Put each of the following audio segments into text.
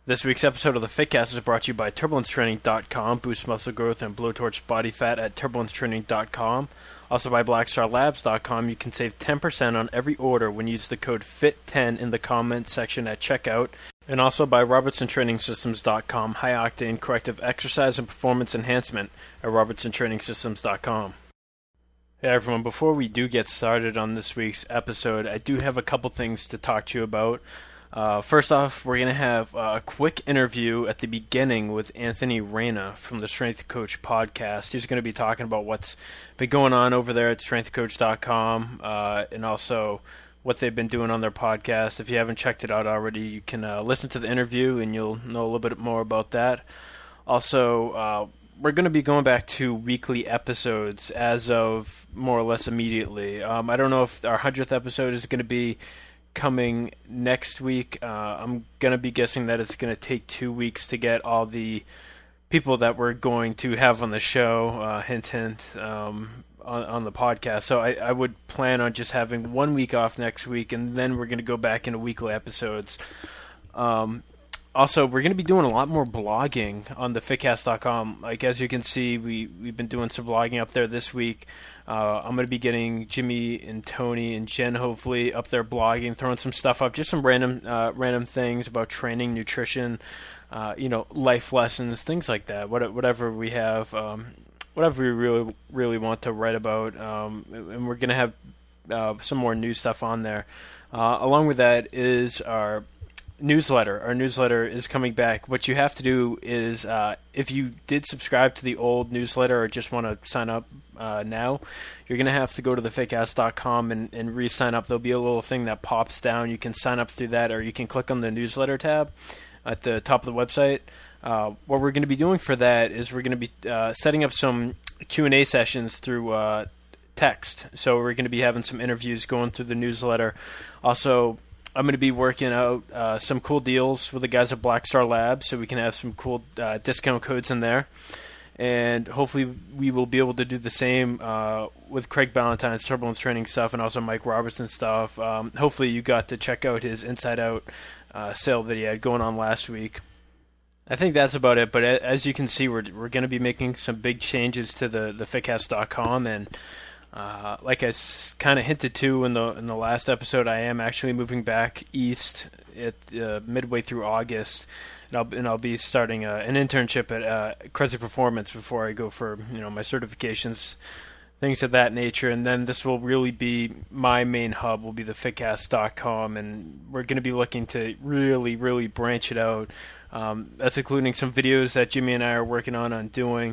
This week's episode of the Fitcast is brought to you by TurbulenceTraining.com. Boost muscle growth and blowtorch body fat at TurbulenceTraining.com. Also by BlackStarLabs.com. You can save 10% on every order when you use the code FIT10 in the comments section at checkout. And also by RobertsonTrainingSystems.com. High-octane corrective exercise and performance enhancement at RobertsonTrainingSystems.com. Hey everyone, before we do get started on this week's episode, I do have a couple things to talk to you about. First off, we're going to have a quick interview at the beginning with Anthony Reyna from the Strength Coach podcast. He's going to be talking about what's been going on over there at strengthcoach.com and also what they've been doing on their podcast. If you haven't checked it out already, you can listen to the interview and you'll know a little bit more about that. Also, we're going to be going back to weekly episodes as of more or less immediately. I don't know if our 100th episode is going to be coming next week. I'm going to be guessing that it's going to take 2 weeks to get all the people that we're going to have on the show, hint, on the podcast. So I would plan on just having 1 week off next week, and then we're going to go back into weekly episodes. Also, we're going to be doing a lot more blogging on the Fitcast.com. Like, as you can see, we've been doing some blogging up there this week. I'm going to be getting Jimmy and Tony and Jen, hopefully, up there blogging, throwing some stuff up, just some random things about training, nutrition, life lessons, things like that. Whatever we have, whatever we really want to write about, and we're going to have some more new stuff on there. Along with that is our newsletter. Our newsletter is coming back. What you have to do is, if you did subscribe to the old newsletter or just want to sign up now, you're going to have to go to thefitcast.com and re-sign up. There'll be a little thing that pops down. You can sign up through that, or you can click on the newsletter tab at the top of the website. What we're going to be doing for that is we're going to be setting up some Q&A sessions through text. So we're going to be having some interviews going through the newsletter. Also, I'm going to be working out some cool deals with the guys at Black Star Labs, so we can have some cool discount codes in there. And hopefully we will be able to do the same with Craig Ballantyne's Turbulence Training stuff and also Mike Robertson stuff. Hopefully you got to check out his Inside Out sale that he had going on last week. I think that's about it, but as you can see, we're going to be making some big changes to the Fitcast.com, and like I kind of hinted to in the last episode, I am actually moving back east at midway through August, and I'll be starting an internship at Crazy Performance before I go for my certifications, things of that nature. And then this will really be my main hub. Will be the Fitcast.com, and we're going to be looking to really branch it out. That's including some videos that Jimmy and I are working on doing.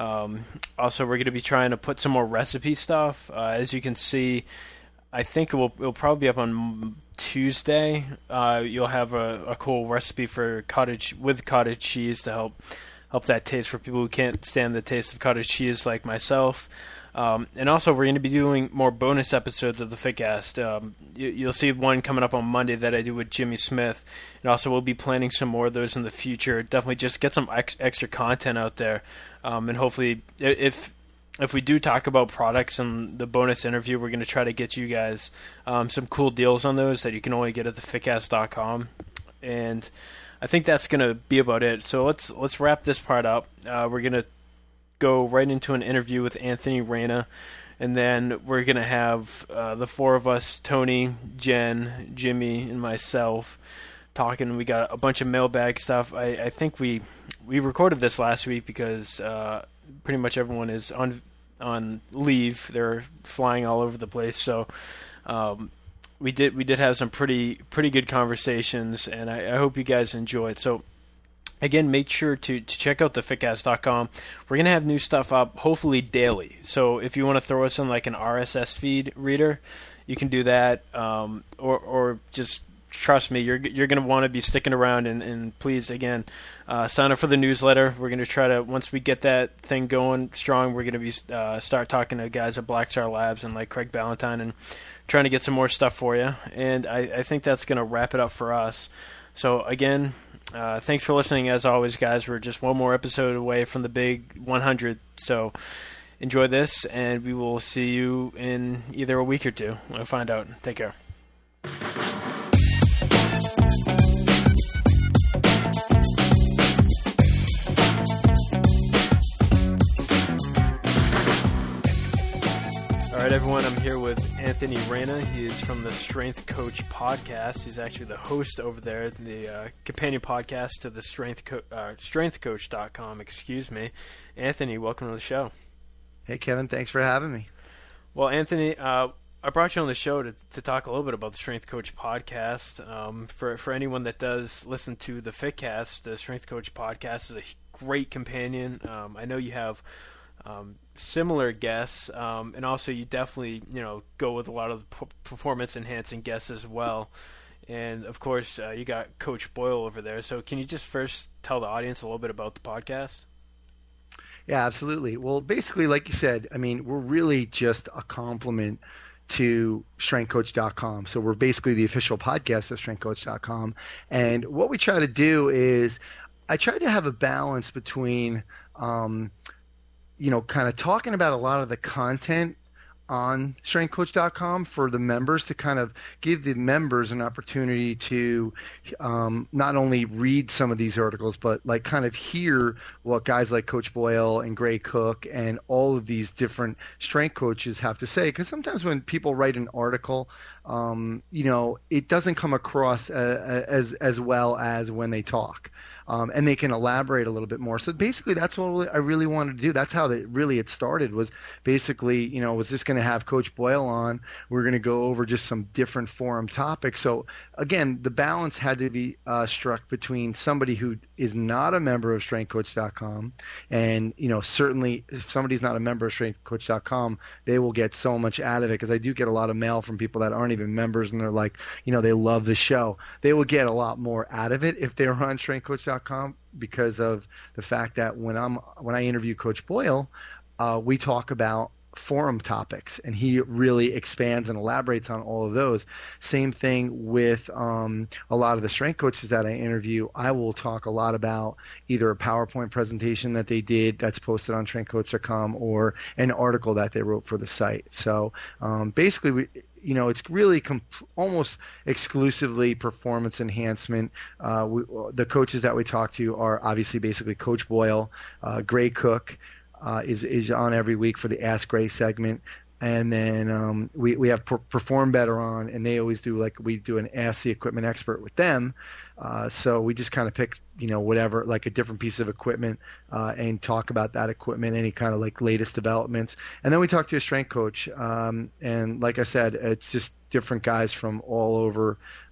Also, we're going to be trying to put some more recipe stuff. As you can see, I think it'll probably be up on Tuesday. You'll have a cool recipe for cottage cheese to help that taste for people who can't stand the taste of cottage cheese like myself. And also, we're going to be doing more bonus episodes of the Fitcast. You'll see one coming up on Monday that I do with Jimmy Smith. And also, we'll be planning some more of those in the future. Definitely just get some extra content out there. And hopefully, if we do talk about products in the bonus interview, we're going to try to get you guys some cool deals on those that you can only get at thefitcast.com. And I think that's going to be about it. So let's wrap this part up. We're going to go right into an interview with Anthony Reyna, and then we're going to have the four of us, Tony, Jen, Jimmy, and myself, talking. We got a bunch of mailbag stuff. I think we recorded this last week because pretty much everyone is on leave. They're flying all over the place, so we did have some pretty good conversations, and I hope you guys enjoyed. So again, make sure to check out thefitcast.com. We're going to have new stuff up, hopefully daily. So if you want to throw us in like an RSS feed reader, you can do that. Or just trust me, you're going to want to be sticking around. And please, again, sign up for the newsletter. We're going to try to, once we get that thing going strong, we're going to be start talking to guys at Black Star Labs and like Craig Ballantyne and trying to get some more stuff for you. And I think that's going to wrap it up for us. So again, thanks for listening. As always, guys, we're just one more episode away from the big 100. So enjoy this, and we will see you in either a week or two. We'll find out. Take care. right, everyone, I'm here with Anthony Reyna. He is from the Strength Coach podcast. He's actually the host over there, the companion podcast to the strengthcoach.com, excuse me. Anthony, welcome to the show. Hey, Kevin, thanks for having me. Well, Anthony, I brought you on the show to talk a little bit about the Strength Coach podcast. For anyone that does listen to the FitCast, the Strength Coach podcast is a great companion. I know you have similar guests, and also you definitely go with a lot of the performance enhancing guests as well. And of course, you got Coach Boyle over there. So can you just first tell the audience a little bit about the podcast? Yeah, absolutely. Well, basically, like you said, I mean, we're really just a compliment to strengthcoach.com. So we're basically the official podcast of strengthcoach.com. And what we try to do is I try to have a balance between kind of talking about a lot of the content on strengthcoach.com for the members, to kind of give the members an opportunity to not only read some of these articles, but like kind of hear what guys like Coach Boyle and Gray Cook and all of these different strength coaches have to say. Because sometimes when people write an article, it doesn't come across as well as when they talk. And they can elaborate a little bit more. So basically, that's what I really wanted to do. That's how it started, was basically, was just going to have Coach Boyle on. We're going to go over just some different forum topics. So again, the balance had to be struck between somebody who is not a member of strengthcoach.com. And, certainly if somebody's not a member of strengthcoach.com, they will get so much out of it, because I do get a lot of mail from people that aren't even members, and they're like, they love the show. They will get a lot more out of it if they're on strengthcoach.com, because of the fact that when I interview Coach Boyle, we talk about forum topics, and he really expands and elaborates on all of those. Same thing with a lot of the strength coaches that I interview. I will talk a lot about either a PowerPoint presentation that they did that's posted on strengthcoach.com, or an article that they wrote for the site. So basically, it's really almost exclusively performance enhancement. The coaches that we talk to are obviously basically Coach Boyle, Gray Cook is on every week for the Ask Gray segment. And then we have Perform Better on, and they always do, we do an Ask the Equipment Expert with them. So we just kind of pick, whatever, like a different piece of equipment, and talk about that equipment, any kind of latest developments. And then we talk to a strength coach. And like I said, it's just different guys from all over,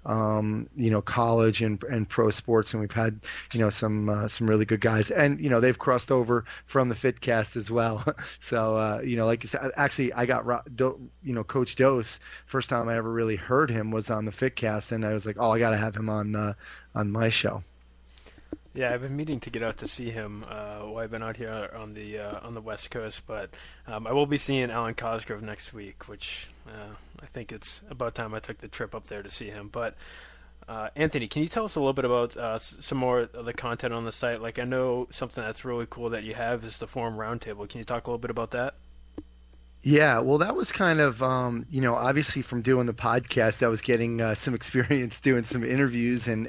college and pro sports. And we've had, some really good guys, and, they've crossed over from the FitCast as well. So, like you said, actually I got, Coach Dose, first time I ever really heard him was on the FitCast, and I was like, oh, I got to have him on my show. Yeah, I've been meaning to get out to see him while I've been out here on the West Coast, but I will be seeing Alan Cosgrove next week, which I think it's about time I took the trip up there to see him. But Anthony, can you tell us a little bit about some more of the content on the site? Like, I know something that's really cool that you have is the Forum Roundtable. Can you talk a little bit about that? Yeah, well, that was kind of, obviously from doing the podcast, I was getting some experience doing some interviews and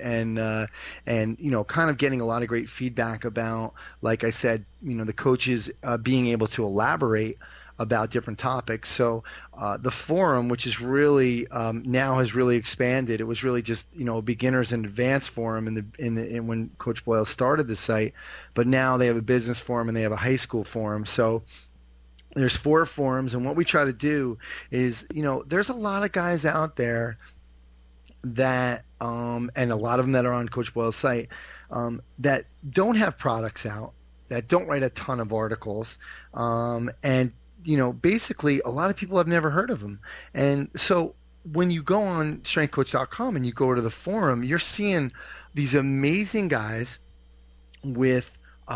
kind of getting a lot of great feedback about, like I said, the coaches being able to elaborate about different topics. So the forum, which is really now has really expanded. It was really just a beginners and advanced forum in when Coach Boyle started the site, but now they have a business forum and they have a high school forum. So there's 4 forums, and what we try to do is, there's a lot of guys out there that, and a lot of them that are on Coach Boyle's site, that don't have products out, that don't write a ton of articles, and, basically a lot of people have never heard of them. And so when you go on strengthcoach.com and you go to the forum, you're seeing these amazing guys with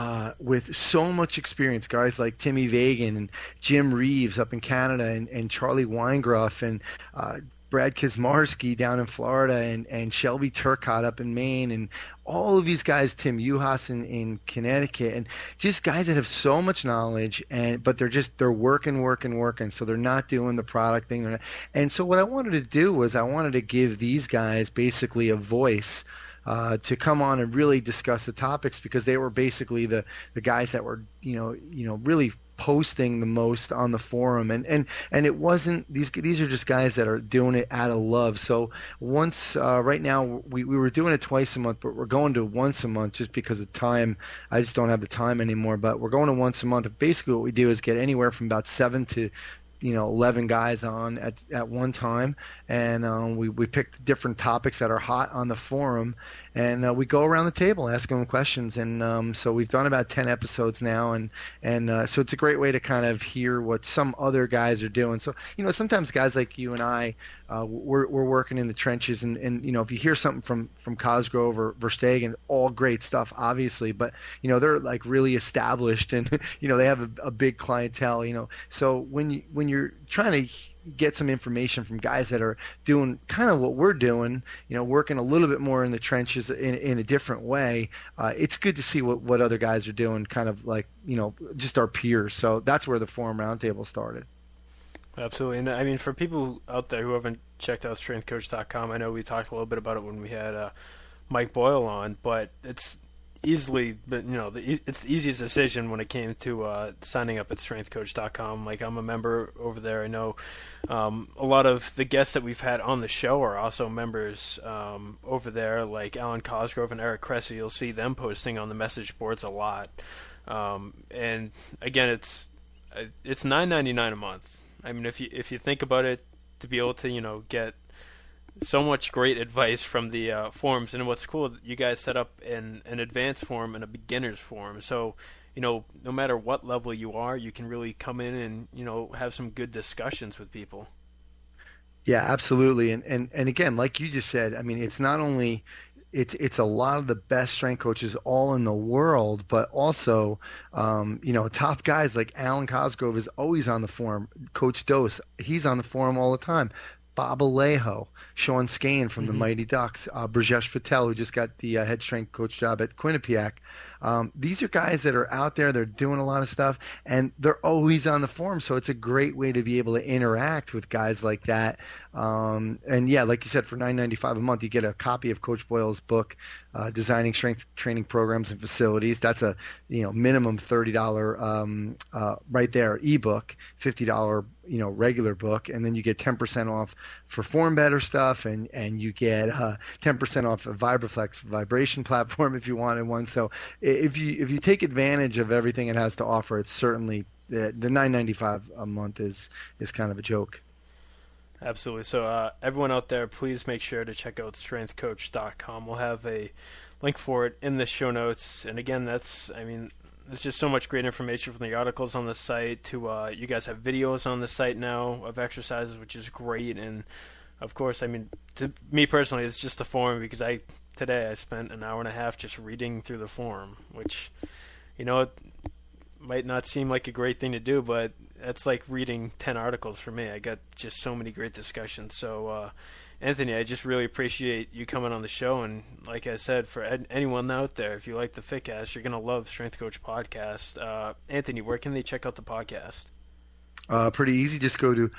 so much experience, guys like Timmy Vagan and Jim Reeves up in Canada, and Charlie Weingroff, and Brad Kazmarski down in Florida, and Shelby Turcott up in Maine, and all of these guys, Tim Uhas in Connecticut, and just guys that have so much knowledge, but they're working, so they're not doing the product thing. And so what I wanted to do was I wanted to give these guys basically a voice to come on and really discuss the topics, because they were basically the guys that were really posting the most on the forum, and it wasn't these are just guys that are doing it out of love. So once right now we were doing it twice a month, but we're going to once a month just because of time. I just don't have the time anymore, but we're going to once a month. Basically what we do is get anywhere from about 7 to 11 guys on at one time, and we pick different topics that are hot on the forum, and we go around the table asking them questions. And so we've done about 10 episodes now, and so it's a great way to kind of hear what some other guys are doing. So sometimes guys like you and I, we're working in the trenches, and if you hear something from Cosgrove or Verstegen, all great stuff, obviously, but they're like really established, and they have a big clientele. So when you're trying to get some information from guys that are doing kind of what we're doing, working a little bit more in the trenches in a different way, it's good to see what other guys are doing, kind of like just our peers. So that's where the Forum Roundtable started. Absolutely. And I mean, for people out there who haven't checked out strengthcoach.com, I know we talked a little bit about it when we had Mike Boyle on, but it's easily, but it's the easiest decision when it came to signing up at strengthcoach.com. Like, I'm a member over there. I know a lot of the guests that we've had on the show are also members over there, like Alan Cosgrove and Eric Cressy. You'll see them posting on the message boards a lot. And again, it's $9.99 a month. I mean, if you think about it, to be able to get so much great advice from the forums. And what's cool, you guys set up an advanced forum and a beginner's forum. So, no matter what level you are, you can really come in and, have some good discussions with people. Yeah, absolutely. And again, like you just said, I mean, it's not only it's a lot of the best strength coaches all in the world, but also, top guys like Alan Cosgrove is always on the forum. Coach Dose, he's on the forum all the time. Bob Alejo, Sean Skane from the Mighty Ducks, Brajesh Patel, who just got the head strength coach job at Quinnipiac. These are guys that are out there, they're doing a lot of stuff, and they're always on the forum, so it's a great way to be able to interact with guys like that. And yeah, like you said, for $9.95 a month, you get a copy of Coach Boyle's book, Designing Strength Training Programs and Facilities. That's a minimum $30 right there ebook, $50 regular book, and then you get 10% off for Form Better stuff, and you get 10% off a Vibraflex vibration platform if you wanted one. So if you take advantage of everything it has to offer, it's certainly the $9.95 a month is kind of a joke. Absolutely. So everyone out there, please make sure to check out strengthcoach.com. We'll have a link for it in the show notes. And again, there's just so much great information from the articles on the site to you guys have videos on the site now of exercises, which is great. And of course, to me personally, it's just a forum, because today I spent an hour and a half just reading through the forum, which, it might not seem like a great thing to do, but that's like reading 10 articles for me. I got just so many great discussions. So, Anthony, I just really appreciate you coming on the show. And like I said, for anyone out there, if you like the Fitcast, you're going to love Strength Coach Podcast. Anthony, where can they check out the podcast? Pretty easy. Just go to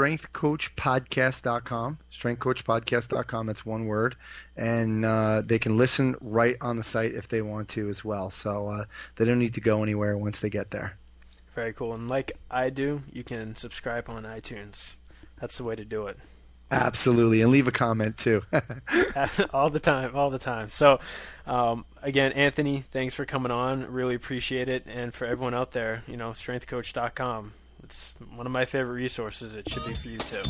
strengthcoachpodcast.com, strengthcoachpodcast.com. That's one word. And they can listen right on the site if they want to as well. So they don't need to go anywhere once they get there. Very cool. And like I do, you can subscribe on iTunes. That's the way to do it. Absolutely. And leave a comment too. all the time. So, again, Anthony, thanks for coming on. Really appreciate it. And for everyone out there, strengthcoach.com. It's one of my favorite resources. It should be for you too.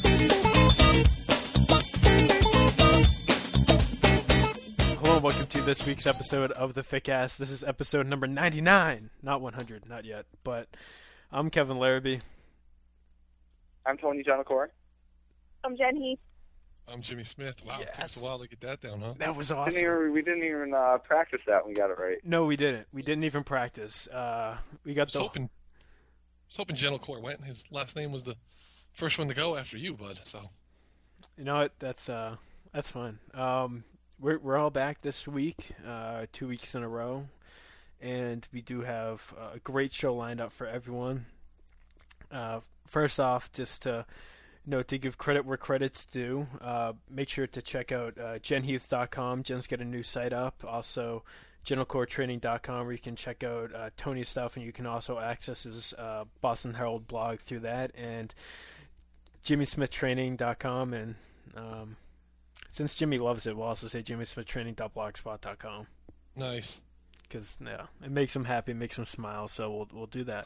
Hello and welcome to this week's episode of the Fitcast. This is episode number 99, not 100, not yet. But I'm Kevin Larrabee. I'm Tony Giannacore. I'm Jen Heath. I'm Jimmy Smith. Wow, Yes. It took us a while to get that down, huh? That was awesome. We didn't even practice that when we got it right. No, we didn't. We didn't even practice. We got I was hoping Giannacore went. His last name was the first one to go after you, bud. So. You know what? That's fun. We're all back this week, 2 weeks in a row, and we do have a great show lined up for everyone. First off, just to note to give credit where credit's due. Make sure to check out jenheath.com. Jen's got a new site up. Also, GenTleCoreTraining.com, where you can check out Tony's stuff, and you can also access his Boston Herald blog through that, and JimmySmithTraining.com, and since Jimmy loves it, we'll also say JimmySmithTraining.blogspot.com. Nice. Because it makes him happy, makes him smile, so we'll do that.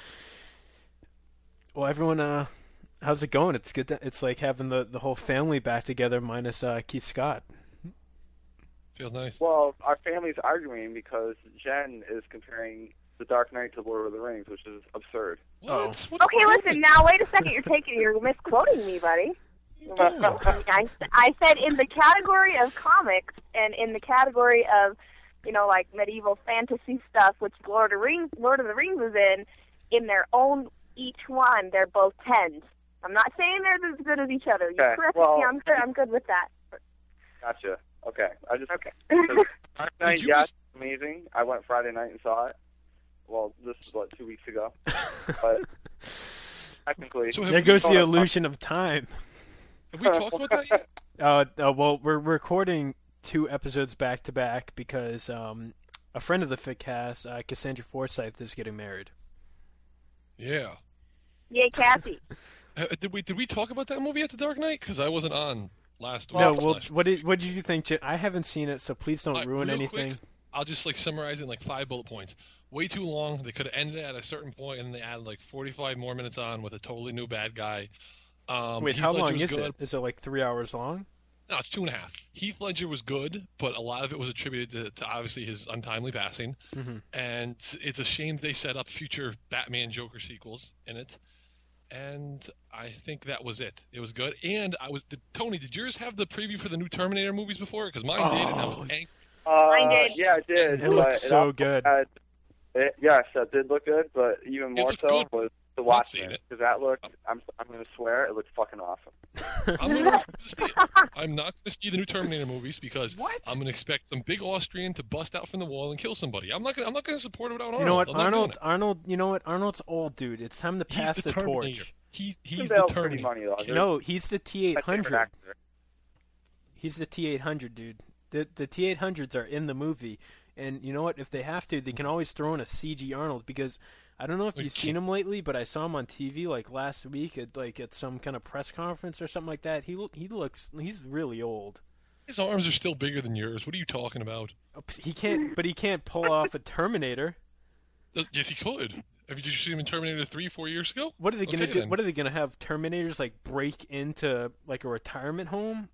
Well, everyone, how's it going? It's good. It's like having the whole family back together, minus Keith Scott. Feels nice. Well, our family's arguing because Jen is comparing The Dark Knight to Lord of the Rings, which is absurd. What? Okay, listen, now wait a second. You're misquoting me, buddy. I said in the category of comics and in the category of, like medieval fantasy stuff, which Lord of the Rings is in their own each one, they're both 10s. I'm not saying they're as good as each other. You correct me. I'm good with that. Gotcha. Okay. Okay. Dark Knight, yes, amazing. I went Friday night and saw it. Well, this was 2 weeks ago. But technically, there goes the illusion of time. Have we talked about that yet? Well, we're recording 2 episodes back to back because a friend of the Fitcast, Cassandra Forsyth, is getting married. Yeah. Yay, Kathy. Did we talk about that movie at The Dark Knight? Because I wasn't on last week. No. Well, what did you think, Jim? I haven't seen it, so please don't ruin anything. Quick, I'll just summarize it in 5 bullet points. Way too long. They could have ended it at a certain point, and they added 45 more minutes on with a totally new bad guy. Wait, how long is it? Is it 3 hours long? No, it's 2.5. Heath Ledger was good, but a lot of it was attributed to obviously his untimely passing. Mm-hmm. And it's a shame they set up future Batman Joker sequels in it. And I think that was it. It was good. And Tony, did yours have the preview for the new Terminator movies before? Because mine did, and I was angry. Mine did. Yeah, it did. It looked so good. Yes, that did look good, but even more so was the Watchmen, because that looked, I'm going to swear, it looked fucking awesome. I'm not going to see the new Terminator movies because I'm going to expect some big Austrian to bust out from the wall and kill somebody. I'm not going to support it without Arnold. You know what, Arnold's old, dude. It's time to pass the torch. He's the Terminator. Money, though, no, he's the T-800. He's the T-800, dude. The T-800s are in the movie, and you know what? If they have to, they can always throw in a CG Arnold, because I don't know if you've seen him lately, but I saw him on TV last week at some kind of press conference or something like that. He's really old. His arms are still bigger than yours. What are you talking about? He can't pull off a Terminator. Yes, he could. Did you see him in Terminator 3 4 years ago? What are they gonna do? Then. What are they gonna have Terminators break into a retirement home?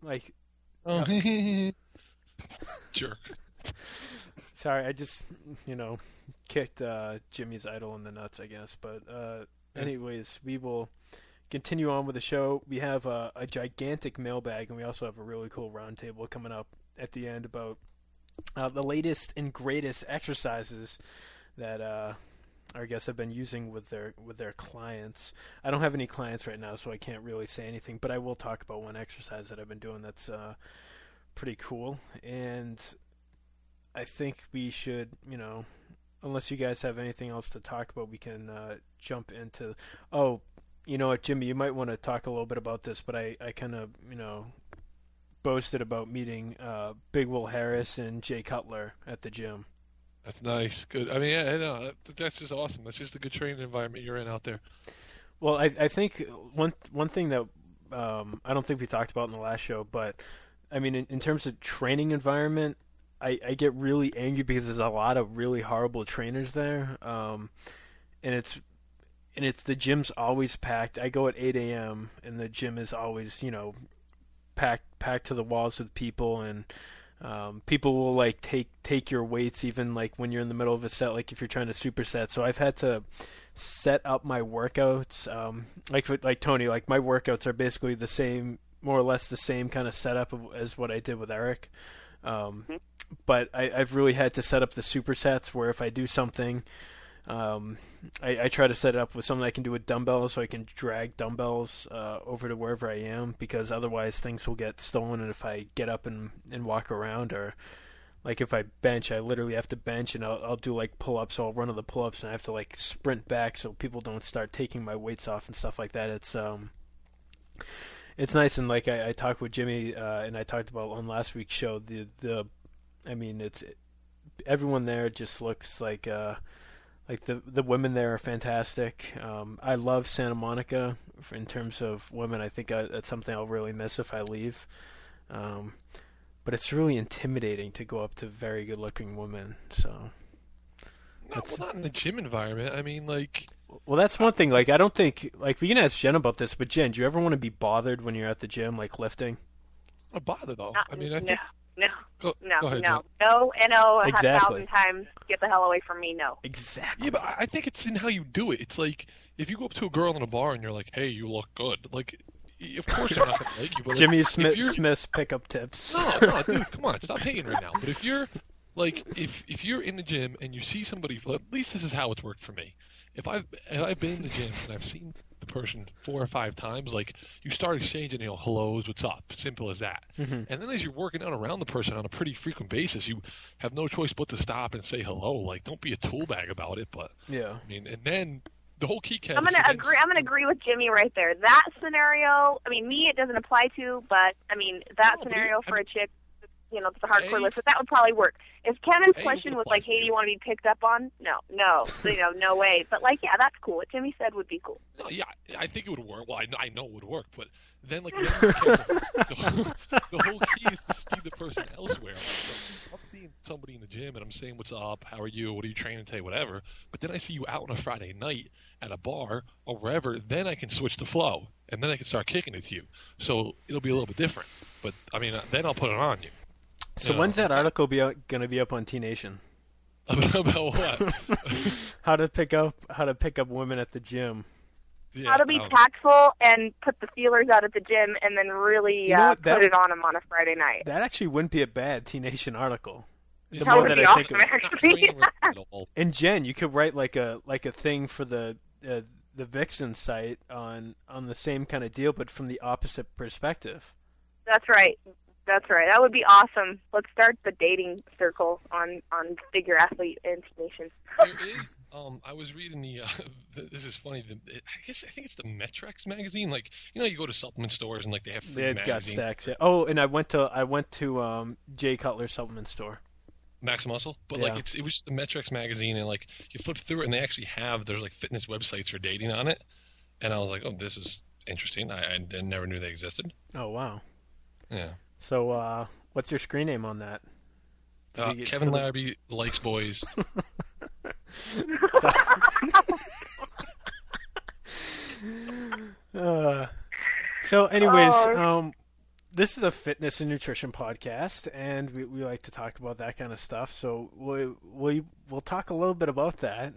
Jerk. Sorry, I just kicked Jimmy's idol in the nuts, I guess. But anyways, we will continue on with the show. We have a gigantic mailbag, and we also have a really cool roundtable coming up at the end about the latest and greatest exercises that our guests have been using with their clients. I don't have any clients right now, so I can't really say anything, but I will talk about one exercise that I've been doing that's pretty cool. And I think we should, unless you guys have anything else to talk about, we can jump into... Oh, you know what, Jimmy, you might want to talk a little bit about this, but I kind of, boasted about meeting Big Will Harris and Jay Cutler at the gym. That's nice. Good. I mean, yeah, I know. That's just awesome. That's just a good training environment you're in out there. Well, I think one thing that I don't think we talked about in the last show, but, I mean, in terms of training environment, I get really angry because there's a lot of really horrible trainers there, and it's the gym's always packed. I go at 8 a.m. and the gym is always packed to the walls with people, and people will take your weights even when you're in the middle of a set, if you're trying to superset. So I've had to set up my workouts, like Tony. My workouts are basically the same, more or less the same kind of setup as what I did with Eric. But I've really had to set up the supersets where if I do something, I try to set it up with something I can do with dumbbells, so I can drag dumbbells over to wherever I am, because otherwise things will get stolen. And if I get up and walk around, or if I bench, I literally have to bench, and I'll do pull-ups, so I'll run to the pull-ups, and I have to sprint back so people don't start taking my weights off and stuff like that. It's nice, and like I talked with Jimmy, and I talked about on last week's show. Everyone there just looks like the women there are fantastic. I love Santa Monica in terms of women. I think that's something I'll really miss if I leave. But it's really intimidating to go up to very good-looking women. So, not in the gym environment. I mean, like. Well, that's one thing. Like, I don't think we can ask Jen about this. But Jen, do you ever want to be bothered when you're at the gym, like lifting? It's not bother though. I mean, I no, think. no, Go ahead, no, Jen. no, and no, Exactly. 1,000 times. Get the hell away from me. No. Exactly. Yeah, but I think it's in how you do it. It's like if you go up to a girl in a bar and you're like, "Hey, you look good," like. Of course they're not going to like you. But Jimmy like, Smith's pickup tips. No, dude, come on, stop hating right now. But if you're like, if you're in the gym and you see somebody, well, at least this is how it's worked for me. If I've been in the gym and I've seen the person 4 or 5 times, like you start exchanging, hellos, what's up, simple as that. Mm-hmm. And then as you're working out around the person on a pretty frequent basis, you have no choice but to stop and say hello. Like, don't be a tool bag about it. But yeah, I mean, and then. The whole key I'm gonna agree with Jimmy right there. That scenario, I mean, me it doesn't apply to, but I mean that scenario for a chick, it's a hardcore list, but that would probably work. If Kevin's question was like, "Hey, do you want to be picked up on?" No, no way. But like, yeah, that's cool. What Jimmy said would be cool. No, yeah, I think it would work. Well, I know it would work, but then like the whole key is to see the person elsewhere. Like, I'm seeing somebody in the gym and I'm saying, "What's up? How are you? What are you training today? Whatever." But then I see you out on a Friday night at a bar or wherever. Then I can switch the flow and then I can start kicking it to you. So it'll be a little bit different. But I mean, then I'll put it on you. So when's that article going to be up on T Nation? About what? How to pick up women at the gym. Yeah, how to be tactful and put the feelers out at the gym and then really put it on them on a Friday night. That actually wouldn't be a bad T Nation article. That would be awesome, actually. And Jen, you could write like a thing for the Vixen site on the same kind of deal, but from the opposite perspective. That's right. That would be awesome. Let's start the dating circle on Figure Athlete and T Nation. There is. I was reading this is funny. I think it's the Metrex magazine. Like, you go to supplement stores and like they have free magazines. Got stacks. Yeah. Oh, and I went to Jay Cutler supplement store. Max Muscle, but yeah. Like it was just the Metrex magazine, and like you flip through it, and they actually there's like fitness websites for dating on it, and I was like, oh, this is interesting. I never knew they existed. Oh wow. Yeah. So what's your screen name on that? Kevin Larrabee likes boys. So anyways, this is a fitness and nutrition podcast, and we like to talk about that kind of stuff. So we'll talk a little bit about that.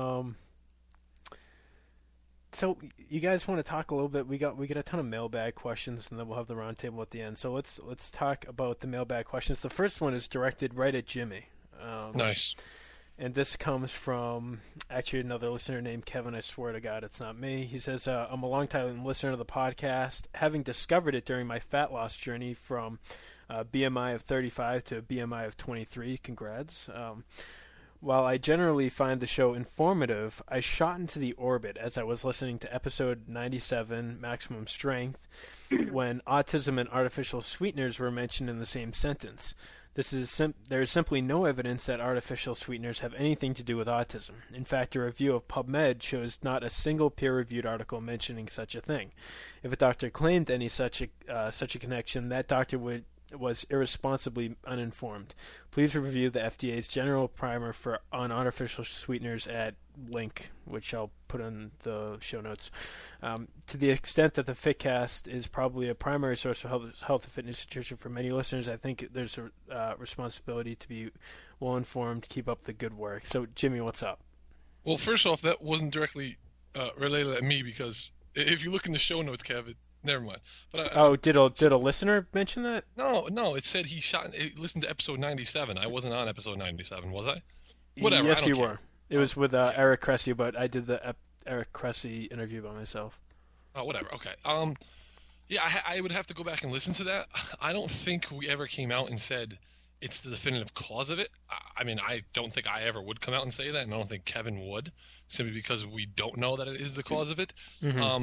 So you guys want to talk a little bit? We got a ton of mailbag questions, and then we'll have the roundtable at the end. So let's talk about the mailbag questions. The first one is directed right at Jimmy. Nice. And this comes from actually another listener named Kevin. I swear to God, it's not me. He says, I'm a long-time listener of the podcast, having discovered it during my fat loss journey from BMI of 35 to a BMI of 23. Congrats. While I generally find the show informative, I shot into the orbit as I was listening to episode 97, Maximum Strength, when autism and artificial sweeteners were mentioned in the same sentence. There is simply no evidence that artificial sweeteners have anything to do with autism. In fact, a review of PubMed shows not a single peer-reviewed article mentioning such a thing. If a doctor claimed any such a connection, that doctor was irresponsibly uninformed. Please review the FDA's general primer on artificial sweeteners at link, which I'll put in the show notes. To the extent that the FitCast is probably a primary source of health and fitness nutrition for many listeners, I think there's a responsibility to be well informed. Keep up the good work. So, Jimmy, what's up? Well, first off, that wasn't directly related to me, because if you look in the show notes, Kevin. Never mind. But did a listener mention that? No. It said he listened to episode 97. I wasn't on episode 97, was I? Whatever. Yes, I don't care. were. It was with Eric Cressy, but I did the Eric Cressy interview by myself. Oh, whatever. Okay. Yeah, I would have to go back and listen to that. I don't think we ever came out and said it's the definitive cause of it. I mean, I don't think I ever would come out and say that, and I don't think Kevin would, simply because we don't know that it is the cause of it. Mm-hmm.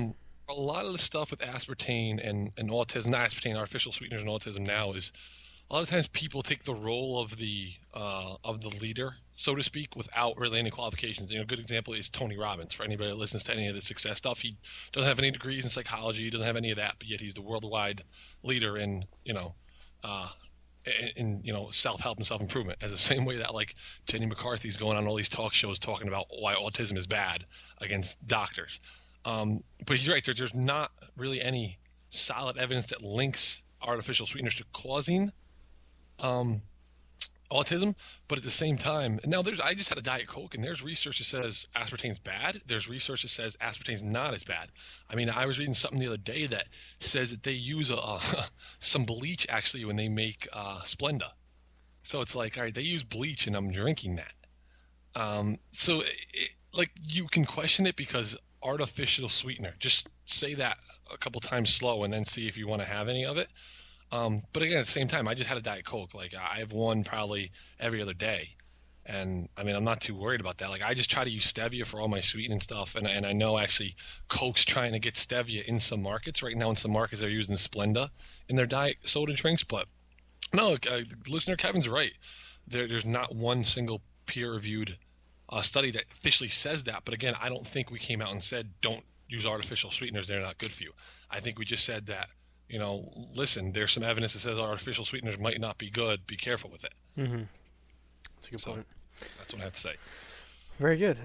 a lot of the stuff with aspartame and autism, not aspartame, artificial sweeteners and autism now is a lot of times people take the role of the leader, so to speak, without really any qualifications. A good example is Tony Robbins. For anybody that listens to any of the success stuff, he doesn't have any degrees in psychology, he doesn't have any of that, but yet he's the worldwide leader in self-help and self-improvement. As the same way that like Jenny McCarthy's going on all these talk shows talking about why autism is bad against doctors. But he's right. There's not really any solid evidence that links artificial sweeteners to causing autism. But at the same time, now I just had a Diet Coke, and there's research that says aspartame's bad. There's research that says aspartame's not as bad. I mean, I was reading something the other day that says that they use some bleach actually when they make Splenda. So it's like, all right, they use bleach, and I'm drinking that. So you can question it because artificial sweetener. Just say that a couple times slow and then see if you want to have any of it. But again, at the same time, I just had a Diet Coke. Like I have one probably every other day. And I mean, I'm not too worried about that. Like I just try to use stevia for all my sweetening stuff. And I know actually Coke's trying to get stevia in some markets. Right now in some markets they're using Splenda in their diet soda drinks. But no, listener Kevin's right. There's not one single peer-reviewed study that officially says that, but again, I don't think we came out and said don't use artificial sweeteners, they're not good for you. I think we just said that, listen, there's some evidence that says artificial sweeteners might not be good, be careful with it. Mm-hmm. That's a good point. That's what I have to say. Very good.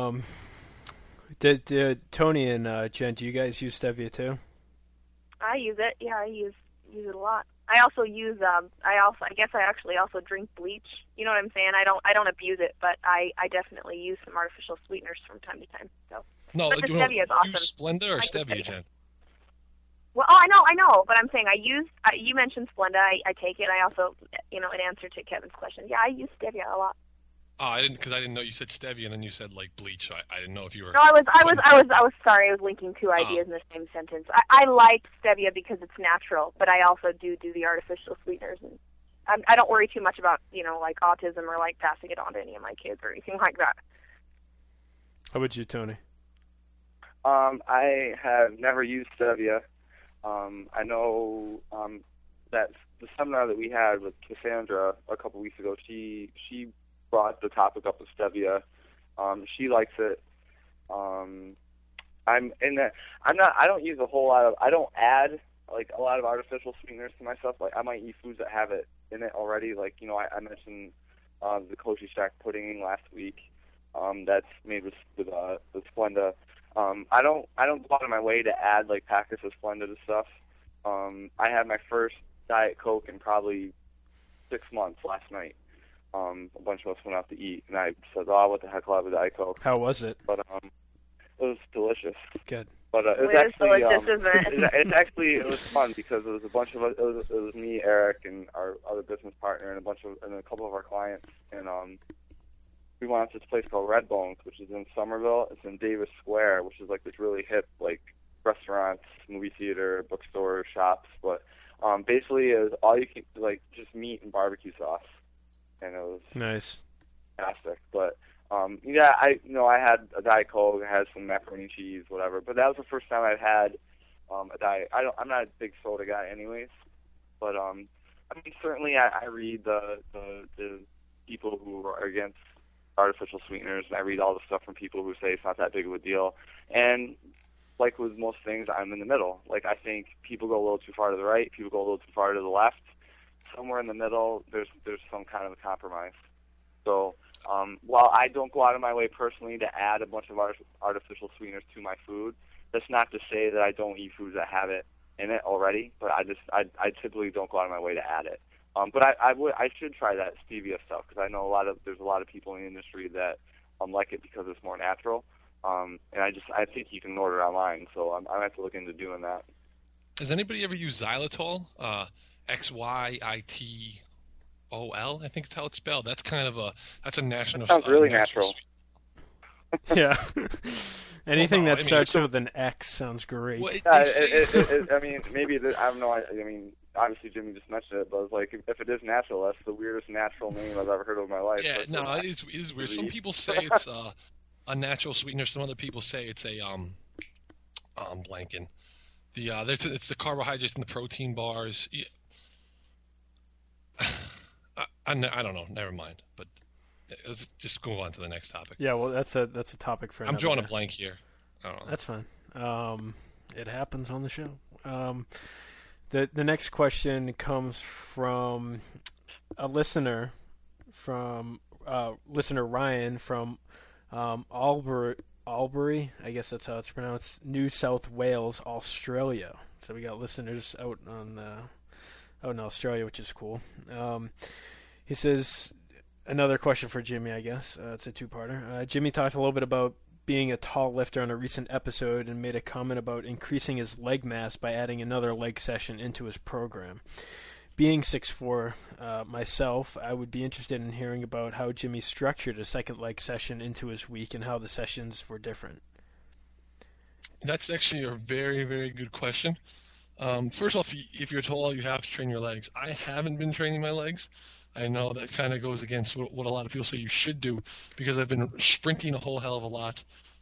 Tony and Jen, do you guys use stevia too? I use it. Yeah, I use it a lot. I also use I guess I actually also drink bleach. You know what I'm saying? I don't abuse it, but I definitely use some artificial sweeteners from time to time. So no, but the stevia is awesome. Use Splenda or stevia, Jen? Well, I know, but I'm saying you mentioned Splenda, I take it. I also, in answer to Kevin's question, yeah, I use stevia a lot. Oh, I didn't know you said stevia and then you said like bleach. So I didn't know if you were. No, I was sorry. I was linking two ideas in the same sentence. I like stevia because it's natural, but I also do the artificial sweeteners, and I don't worry too much about like autism or like passing it on to any of my kids or anything like that. How about you, Tony? I have never used stevia. I know that the seminar that we had with Cassandra a couple weeks ago, she brought the topic up of stevia. She likes it. I don't use a whole lot of. I don't add like a lot of artificial sweeteners to my stuff. Like I might eat foods that have it in it already. Like I mentioned the Koshi Shack pudding last week. That's made with Splenda. I don't go out of my way to add like packets of Splenda to stuff. I had my first Diet Coke in probably 6 months last night. A bunch of us went out to eat, and I said, "Oh, what the heck? I'll have a Diet Coke." How was it? But it was delicious. Good. But it was actually it was fun because it was a bunch of us. It was me, Eric, and our other business partner, and a couple of our clients, and we went out to this place called Red Bones, which is in Somerville. It's in Davis Square, which is like this really hip like restaurants, movie theater, bookstore, shops. But basically, it was all you can like just meat and barbecue sauce. And it was nice, fantastic. But I had a Diet Coke, I had some macaroni and cheese, whatever. But that was the first time I've had a diet. I'm not a big soda guy, anyways. But certainly I read the people who are against artificial sweeteners, and I read all the stuff from people who say it's not that big of a deal. And like with most things, I'm in the middle. Like I think people go a little too far to the right, people go a little too far to the left. Somewhere in the middle, there's some kind of a compromise. So while I don't go out of my way personally to add a bunch of artificial sweeteners to my food, that's not to say that I don't eat foods that have it in it already. But I typically don't go out of my way to add it. But I should try that stevia stuff because I know there's a lot of people in the industry that like it because it's more natural. And I think you can order it online. So I'm gonna have to look into doing that. Has anybody ever used xylitol? XYITOL, I think it's how it's spelled. That's kind of that's a national. That sounds really natural. Yeah. Anything that starts with an X sounds great. Well, I mean, maybe I don't know. I mean, obviously Jimmy just mentioned it, but it's like if it is natural, that's the weirdest natural name I've ever heard of in my life. Yeah, no, it is weird. Some people say it's a natural sweetener. Some other people say it's a blanking. It's the carbohydrates and the protein bars. Yeah. I don't know. Never mind. But let's just go on to the next topic. Yeah, well, that's a topic for. I'm drawing a blank here. I don't know. That's fine. It happens on the show. The next question comes from a listener, listener Ryan from Albury. I guess that's how it's pronounced. New South Wales, Australia. So we got listeners out in Australia, which is cool. He says, another question for Jimmy, I guess. It's a two-parter. Jimmy talked a little bit about being a tall lifter on a recent episode and made a comment about increasing his leg mass by adding another leg session into his program. Being 6'4", myself, I would be interested in hearing about how Jimmy structured a second leg session into his week and how the sessions were different. That's actually a very, very good question. First off, if you're tall, you have to train your legs. I haven't been training my legs. I know that kind of goes against what a lot of people say you should do, because I've been sprinting a whole hell of a lot.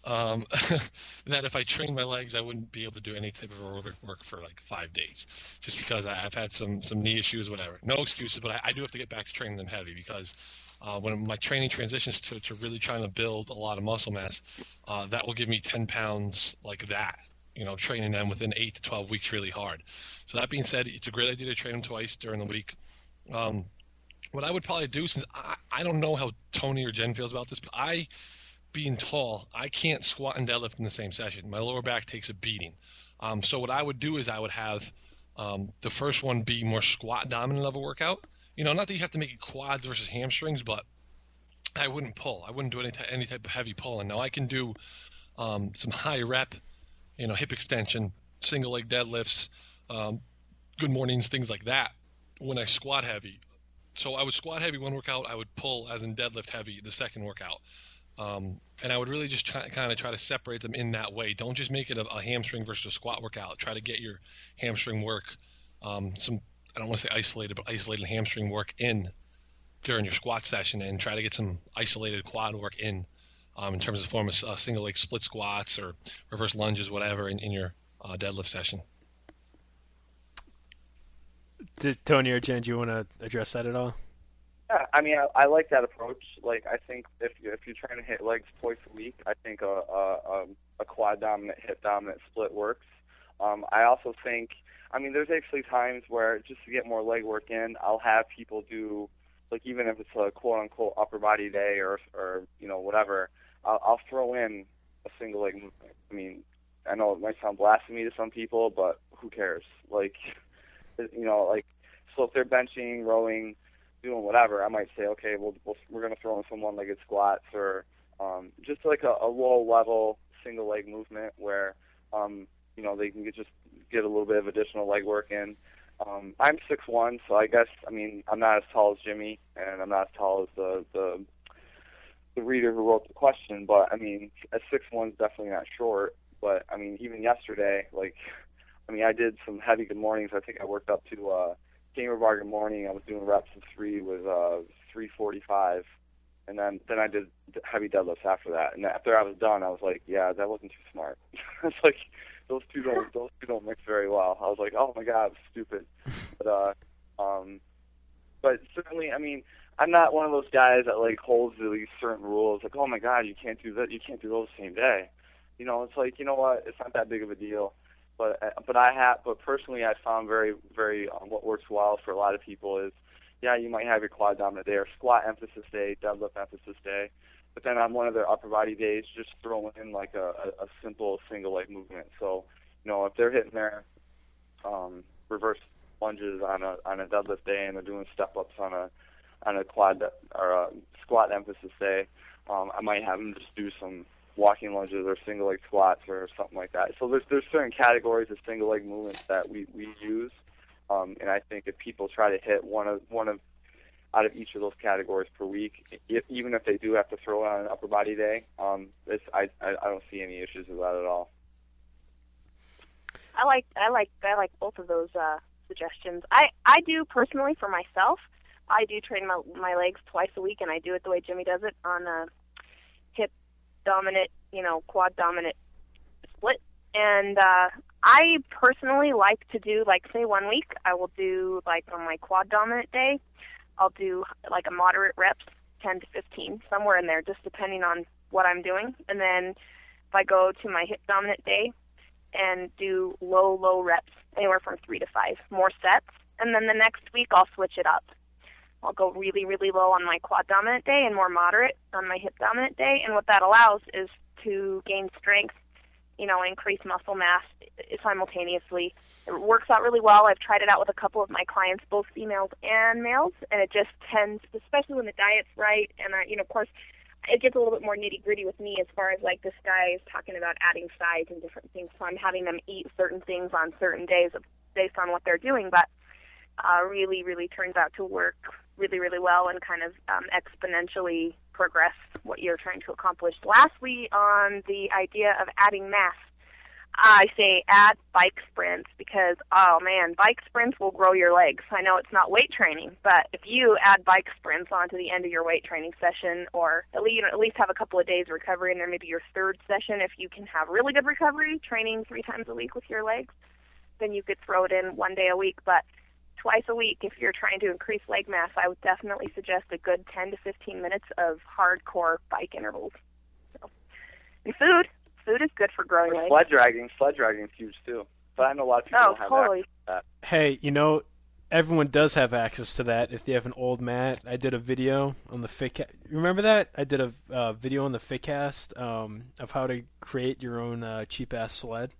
That if I trained my legs, I wouldn't be able to do any type of aerobic work for like 5 days, just because I've had some knee issues, whatever. No excuses, but I do have to get back to training them heavy, because when my training transitions to really trying to build a lot of muscle mass, that will give me 10 pounds like that. Training them within 8 to 12 weeks really hard. So that being said, it's a great idea to train them twice during the week. What I would probably do, since I don't know how Tony or Jen feels about this, but being tall, I can't squat and deadlift in the same session. My lower back takes a beating. So what I would do is I would have the first one be more squat dominant level workout. Not that you have to make it quads versus hamstrings, but I wouldn't pull. I wouldn't do any type of heavy pulling. Now I can do some high rep, hip extension, single leg deadlifts, good mornings, things like that when I squat heavy. So I would squat heavy one workout, I would pull as in deadlift heavy the second workout. And I would really just try to separate them in that way. Don't just make it a hamstring versus a squat workout. Try to get your hamstring work, I don't want to say isolated, but isolated hamstring work in during your squat session, and try to get some isolated quad work in terms of form of single leg split squats or reverse lunges, whatever, in your deadlift session. Tony or Jen, do you want to address that at all? Yeah, I mean, I like that approach. Like, I think if you're trying to hit legs twice a week, I think a quad dominant, hip dominant split works. I also think, there's actually times where just to get more leg work in, I'll have people do, like, even if it's a quote unquote upper body day or whatever, I'll throw in a single leg movement. I know it might sound blasphemy to some people, but who cares? Like, so if they're benching, rowing, doing whatever, I might say, okay, we're going to throw in some one-legged squats or just like a low-level single leg movement where they can just get a little bit of additional leg work in. I'm 6'1", so I guess I'm not as tall as Jimmy, and I'm not as tall as the reader who wrote the question. But at 6'1" is definitely not short. But even yesterday, I did some heavy good mornings. I think I worked up to gamer bar good morning. I was doing reps of 3 with 345, and then I did heavy deadlifts after that. And after I was done, I was like, yeah, that wasn't too smart. It's like those two don't mix very well. I was like, oh my god, stupid. But certainly, I'm not one of those guys that holds to these certain rules. Like, oh my god, you can't do that. You can't do those the same day. It's like, you know what? It's not that big of a deal. But personally, I found very, very what works well for a lot of people is, yeah, you might have your quad dominant day or squat emphasis day, deadlift emphasis day, but then on one of their upper body days, just throw in like a simple single leg movement. So, if they're hitting their reverse lunges on a deadlift day and they're doing step ups on a quad or a squat emphasis day, I might have them just do some walking lunges or single leg squats or something like that. So there's certain categories of single leg movements that we use, and I think if people try to hit one of out of each of those categories per week, even if they do have to throw on an upper body day, I don't see any issues with that at all. I like both of those suggestions. I do personally for myself. I do train my legs twice a week, and I do it the way Jimmy does it on a hip dominant, quad dominant split And I personally like to do, like, say 1 week, I will do, like, on my quad dominant day, I'll do, like, a moderate reps, 10 to 15, somewhere in there, just depending on what I'm doing. And then if I go to my hip dominant day and do low reps, anywhere from 3 to 5 more sets. And then the next week I'll switch it up. I'll go really, really low on my quad dominant day and more moderate on my hip dominant day. And what that allows is to gain strength, increase muscle mass simultaneously. It works out really well. I've tried it out with a couple of my clients, both females and males, and it just tends, especially when the diet's right, and of course, it gets a little bit more nitty-gritty with me as far as, like, this guy is talking about adding sides and different things, so I'm having them eat certain things on certain days based on what they're doing, but really, really turns out to work really, really well and kind of exponentially progress what you're trying to accomplish. Lastly, on the idea of adding mass, I say add bike sprints because, oh man, bike sprints will grow your legs. I know it's not weight training, but if you add bike sprints onto the end of your weight training session, or at least have a couple of days recovery, and then maybe your third session, if you can have really good recovery, training 3 times a week with your legs, then you could throw it in 1 day a week. But twice a week, if you're trying to increase leg mass, I would definitely suggest a good 10 to 15 minutes of hardcore bike intervals. So, and food is good for growing legs. Sled dragging is huge too. But I know a lot of people don't have totally. access to that. Hey, everyone does have access to that if they have an old mat. I did a video on the FitCast. Remember that? I did a video on the FitCast of how to create your own cheap-ass sled.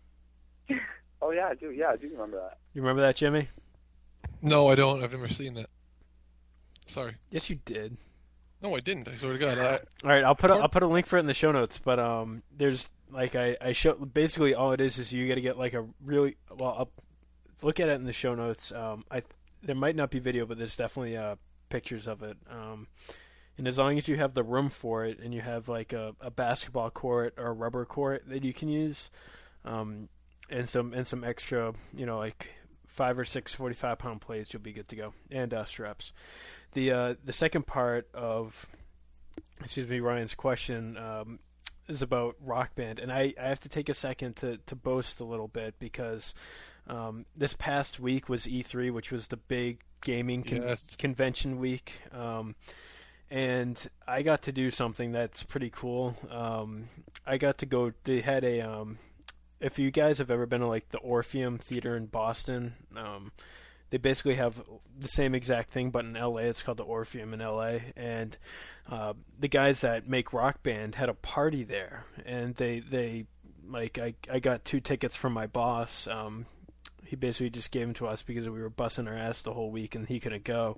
Oh, yeah, I do. Yeah, I do remember that. You remember that, Jimmy? No, I don't. I've never seen that. Sorry. Yes, you did. No, I didn't. I swear to God. All right, I'll put a link for it in the show notes. But there's like I show basically all it is you got to get like a really I'll look at it in the show notes. There might not be video, but there's definitely pictures of it. And as long as you have the room for it, and you have like a basketball court or a rubber court that you can use, and some extra, like 5 or 6 45-pound plates, you'll be good to go, and straps. The second part of, Ryan's question is about Rock Band, and I have to take a second to boast a little bit because this past week was E3, which was the big gaming convention week, and I got to do something that's pretty cool. I got to go. They had a if you guys have ever been to like the Orpheum Theater in Boston, they basically have the same exact thing, but in LA. It's called the Orpheum in LA, and the guys that make Rock Band had a party there, and they like I got 2 tickets from my boss. He basically just gave them to us because we were busting our ass the whole week, and he couldn't go.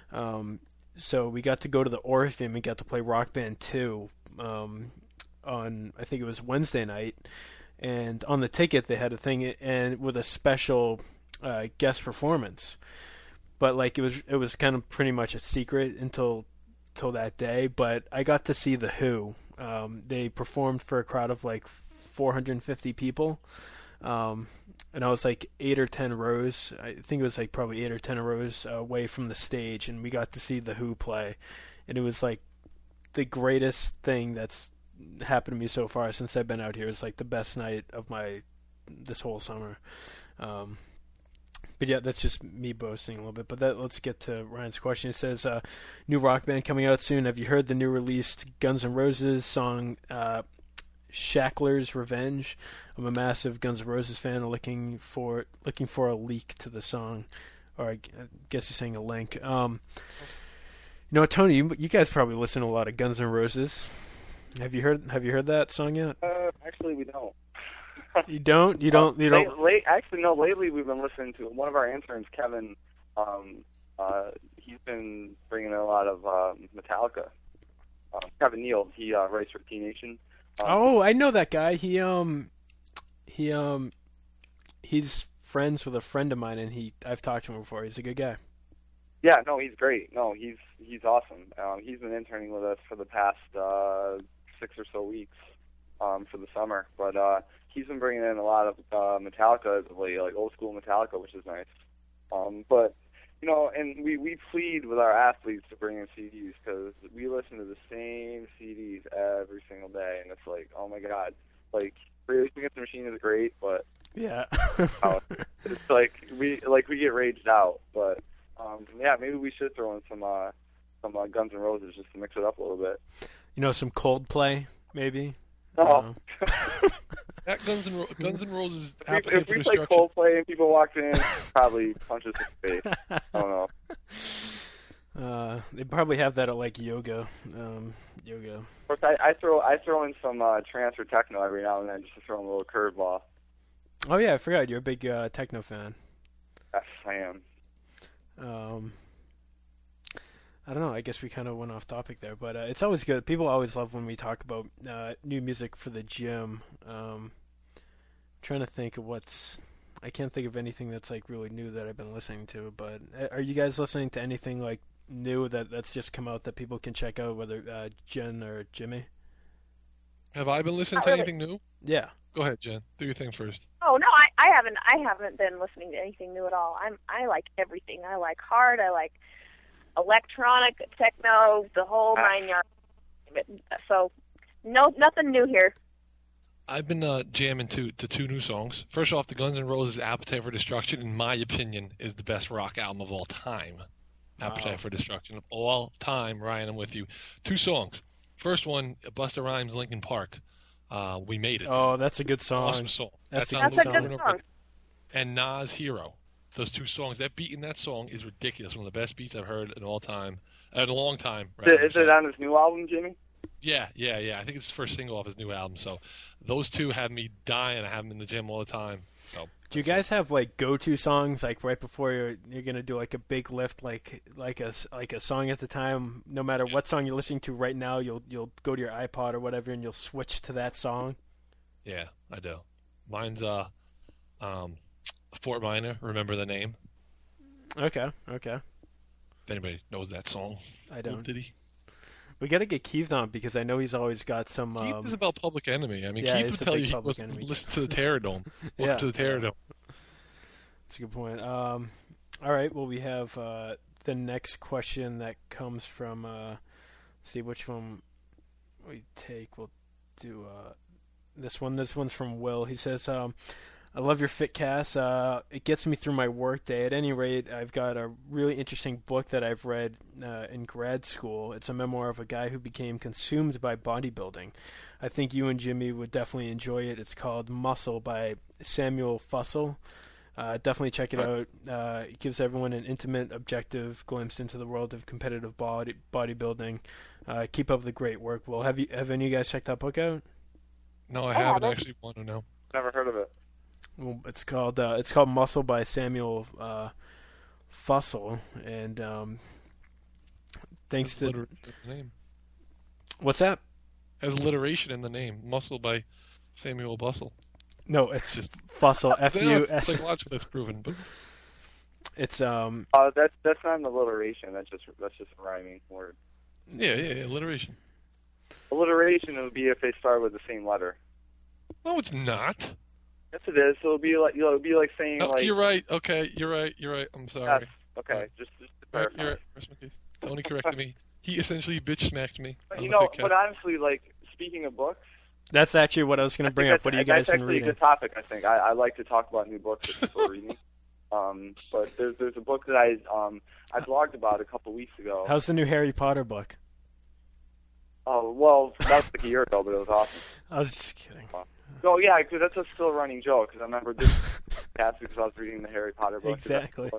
So we got to go to the Orpheum and got to play Rock Band 2 on, I think it was Wednesday night. And on the ticket they had a thing and with a special guest performance, but like it was kind of pretty much a secret until that day. But I got to see the Who. They performed for a crowd of like 450 people, and I was like 8 or 10 rows. I think it was like probably 8 or 10 rows away from the stage, and we got to see the Who play, and it was like the greatest thing that's happened to me so far since I've been out here. It's like the best night of this whole summer. But yeah, that's just me boasting a little bit. But let's get to Ryan's question. It says, new Rock Band coming out soon. Have you heard the new released Guns N' Roses song, Shackler's Revenge? I'm a massive Guns N' Roses fan, looking for a leak to the song, or I guess you're saying a link. Tony, you guys probably listen to a lot of Guns N' Roses. Have you heard that song yet? Actually, we don't. You don't? Actually, no. Lately, we've been listening to one of our interns, Kevin. He's been bringing in a lot of Metallica. Kevin Neal. He writes for T Nation. I know that guy. He's friends with a friend of mine, and I've talked to him before. He's a good guy. Yeah, no, he's great. No, he's awesome. He's been interning with us for the past 6 or so weeks for the summer. But he's been bringing in a lot of Metallica, like old school Metallica, which is nice. But and we plead with our athletes to bring in CDs because we listen to the same CDs every single day, and it's like, oh my God, like Rage Against the Machine is great, but Yeah. it's like we get raged out. But yeah, maybe we should throw in some Guns N' Roses just to mix it up a little bit. Some Coldplay, maybe. Oh. That Guns N' Roses. If we play Coldplay and people walked in, probably punches in the face. I don't know. They probably have that at like yoga. Yoga. Of course, I throw in some trance or techno every now and then just to throw in a little curveball. Oh yeah, I forgot you're a big techno fan. Yes, I am. I don't know. I guess we kind of went off topic there, but it's always good. People always love when we talk about new music for the gym. Trying to think of I can't think of anything that's like really new that I've been listening to. But are you guys listening to anything like new that's just come out that people can check out, whether Jen or Jimmy? Have I been listening to anything new? Yeah. Go ahead, Jen. Do your thing first. Oh no, I haven't been listening to anything new at all. I like everything. I like hard. I like electronic, techno, the whole 9 yards. So nothing new here. I've been jamming to two new songs. First off, the Guns N' Roses' "Appetite for Destruction," in my opinion, is the best rock album of all time. Wow. "Appetite for Destruction" of all time. Ryan, I'm with you. 2 songs. First one, Busta Rhymes' "Linkin Park." "We Made It." Oh, that's a good song. Awesome song. That's on a good song. And Nas' "Hero." Those 2 songs. That beat in that song is ridiculous. One of the best beats I've heard in a long time. Is it on his new album, Jimmy? Yeah. I think it's his first single off his new album. So those 2 have me dying. I have them in the gym all the time. So do you guys have like go-to songs like right before you're gonna do like a big lift, like a song at the time? No matter what song you're listening to right now, you'll go to your iPod or whatever and you'll switch to that song. Yeah, I do. Mine's Fort Minor, "Remember the Name." Okay. If anybody knows that song. I don't. Did he? We got to get Keith on because I know he's always got some. Keith is about Public Enemy. I mean, yeah, Keith would tell you he was listen to the Terrordome. Welcome to the Terrordome. That's a good point. All right. Well, we have the next question that comes from. See which one we take. We'll do this one. This one's from Will. He says, "I love your Fitcast. It gets me through my workday. At any rate, I've got a really interesting book that I've read in grad school. It's a memoir of a guy who became consumed by bodybuilding. I think you and Jimmy would definitely enjoy it. It's called Muscle by Samuel Fussell. Definitely check it out. It gives everyone an intimate, objective glimpse into the world of competitive bodybuilding. Keep up the great work. Well, have any of you guys checked that book out? No, I haven't actually. Want to know? Never heard of it. Well, it's called Muscle by Samuel Fussell, and thanks to the name. What's that? Has alliteration in the name. Muscle by Samuel Bustle. No, it's just Fussell. F-U-S. Psychologically, that's proven, but it's that's not an alliteration. That's just a rhyming word. Yeah, alliteration. Alliteration would be if they start with the same letter. No, it's not. Yes, it is. So it'd be like saying like. You're right. Okay, you're right. I'm sorry. Yes. Okay, just to right, clarify. you're right. Tony corrected me. He essentially bitch smacked me. But honestly, like speaking of books. That's actually what I was going to bring up. What do you guys been reading? That's actually a good topic. I think I like to talk about new books that people are reading. But there's a book that I blogged about a couple weeks ago. How's the new Harry Potter book? Oh well, that was like a year ago, but it was awesome. I was just kidding. Oh yeah, because that's a still running joke. Because I remember this past because I was reading the Harry Potter book. Exactly.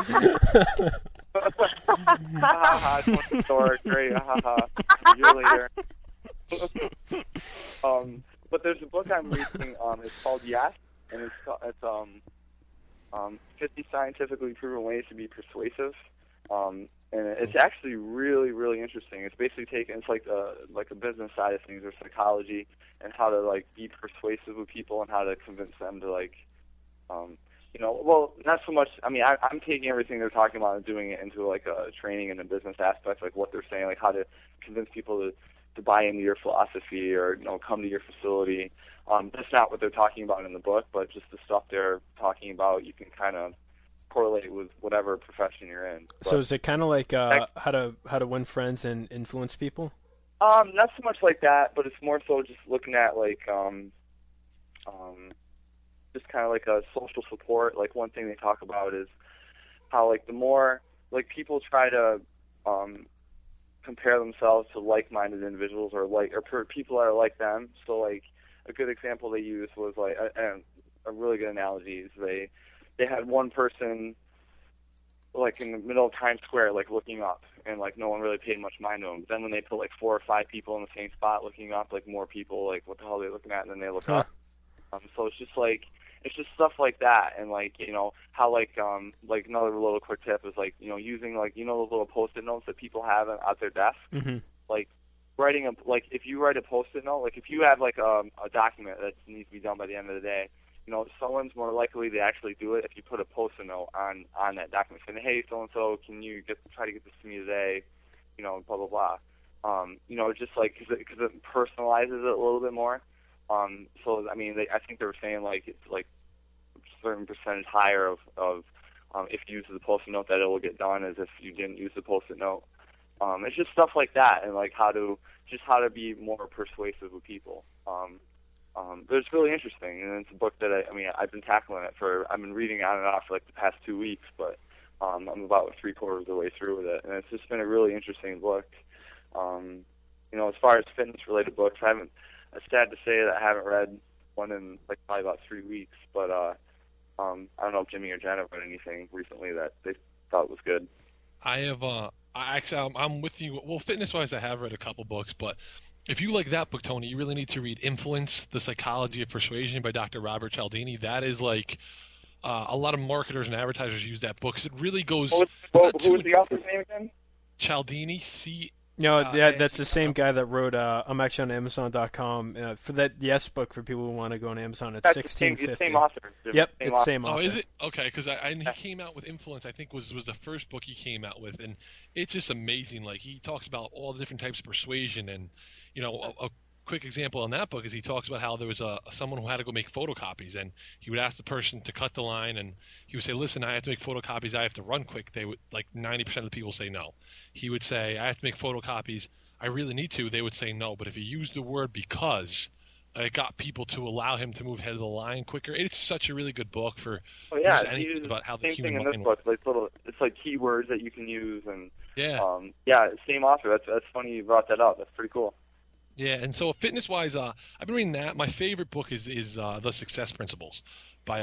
Ha it's one story. Great. A year later. But there's a book I'm reading. It's called Yes, and it's 50 scientifically proven ways to be persuasive. And it's actually really, really interesting. It's basically it's like a business side of things or psychology and how to like be persuasive with people and how to convince them to like, well, not so much. I mean, I'm taking everything they're talking about and doing it into like a training and a business aspect, like what they're saying, like how to convince people to buy into your philosophy or come to your facility. That's not what they're talking about in the book, but just the stuff they're talking about, you can kind of correlate with whatever profession you're in. But, so is it kind of like how to win friends and influence people? Not so much like that, but it's more so just looking at like just kind of like a social support. Like one thing they talk about is how like the more like people try to compare themselves to like-minded individuals or people that are like them. So like a good example they used was like a really good analogy is they had one person like in the middle of Times Square like looking up, and like no one really paid much mind to him. But then when they put like 4 or 5 people in the same spot looking up, like more people like what the hell are they looking at, and then they look up. So it's just stuff like that, and like how like another little quick tip is like using like those little post-it notes that people have at their desk. Mm-hmm. Like writing if you write a post-it note, like if you have like a document that needs to be done by the end of the day, someone's more likely to actually do it if you put a post-it note on that document saying, hey, so and so, can you try to get this to me today? Blah blah blah. Just like because it personalizes it a little bit more. So I mean, I think they were saying like it's like a certain percentage higher of if you use the post-it note that it will get done as if you didn't use the post-it note. It's just stuff like that, and like how to be more persuasive with people. But it's really interesting, and it's a book that I've been tackling it I've been reading on and off for like the past 2 weeks, but I'm about 3/4 of the way through with it, and it's just been a really interesting book. As far as fitness-related books, it's sad to say that I haven't read one in like probably about 3 weeks, but I don't know if Jimmy or Jen have read anything recently that they thought was good. I have. I'm with you. Well, fitness-wise, I have read a couple books, but if you like that book, Tony, you really need to read Influence: The Psychology of Persuasion by Dr. Robert Cialdini. That is like a lot of marketers and advertisers use that book because it really goes. Who was the author's name again? Cialdini, that's the same guy that wrote I'm actually on Amazon.com for that Yes book for people who want to go on Amazon. It's $16.50. Same author. Yep, it's same author. Oh, is it? Okay, because he came out with Influence. I think was the first book he came out with, and it's just amazing. Like he talks about all the different types of persuasion, and a quick example in that book is he talks about how there was someone who had to go make photocopies, and he would ask the person to cut the line, and he would say, listen, I have to make photocopies, I have to run quick. They would, like 90% of the people say no. He would say, I have to make photocopies, I really need to. They would say no. But if he used the word because, it got people to allow him to move ahead of the line quicker. It's such a really good book for anything about how the human mind works. It's like keywords that you can use, and yeah, same author. That's funny you brought that up. That's pretty cool. Yeah, and so fitness-wise, I've been reading that. My favorite book is The Success Principles by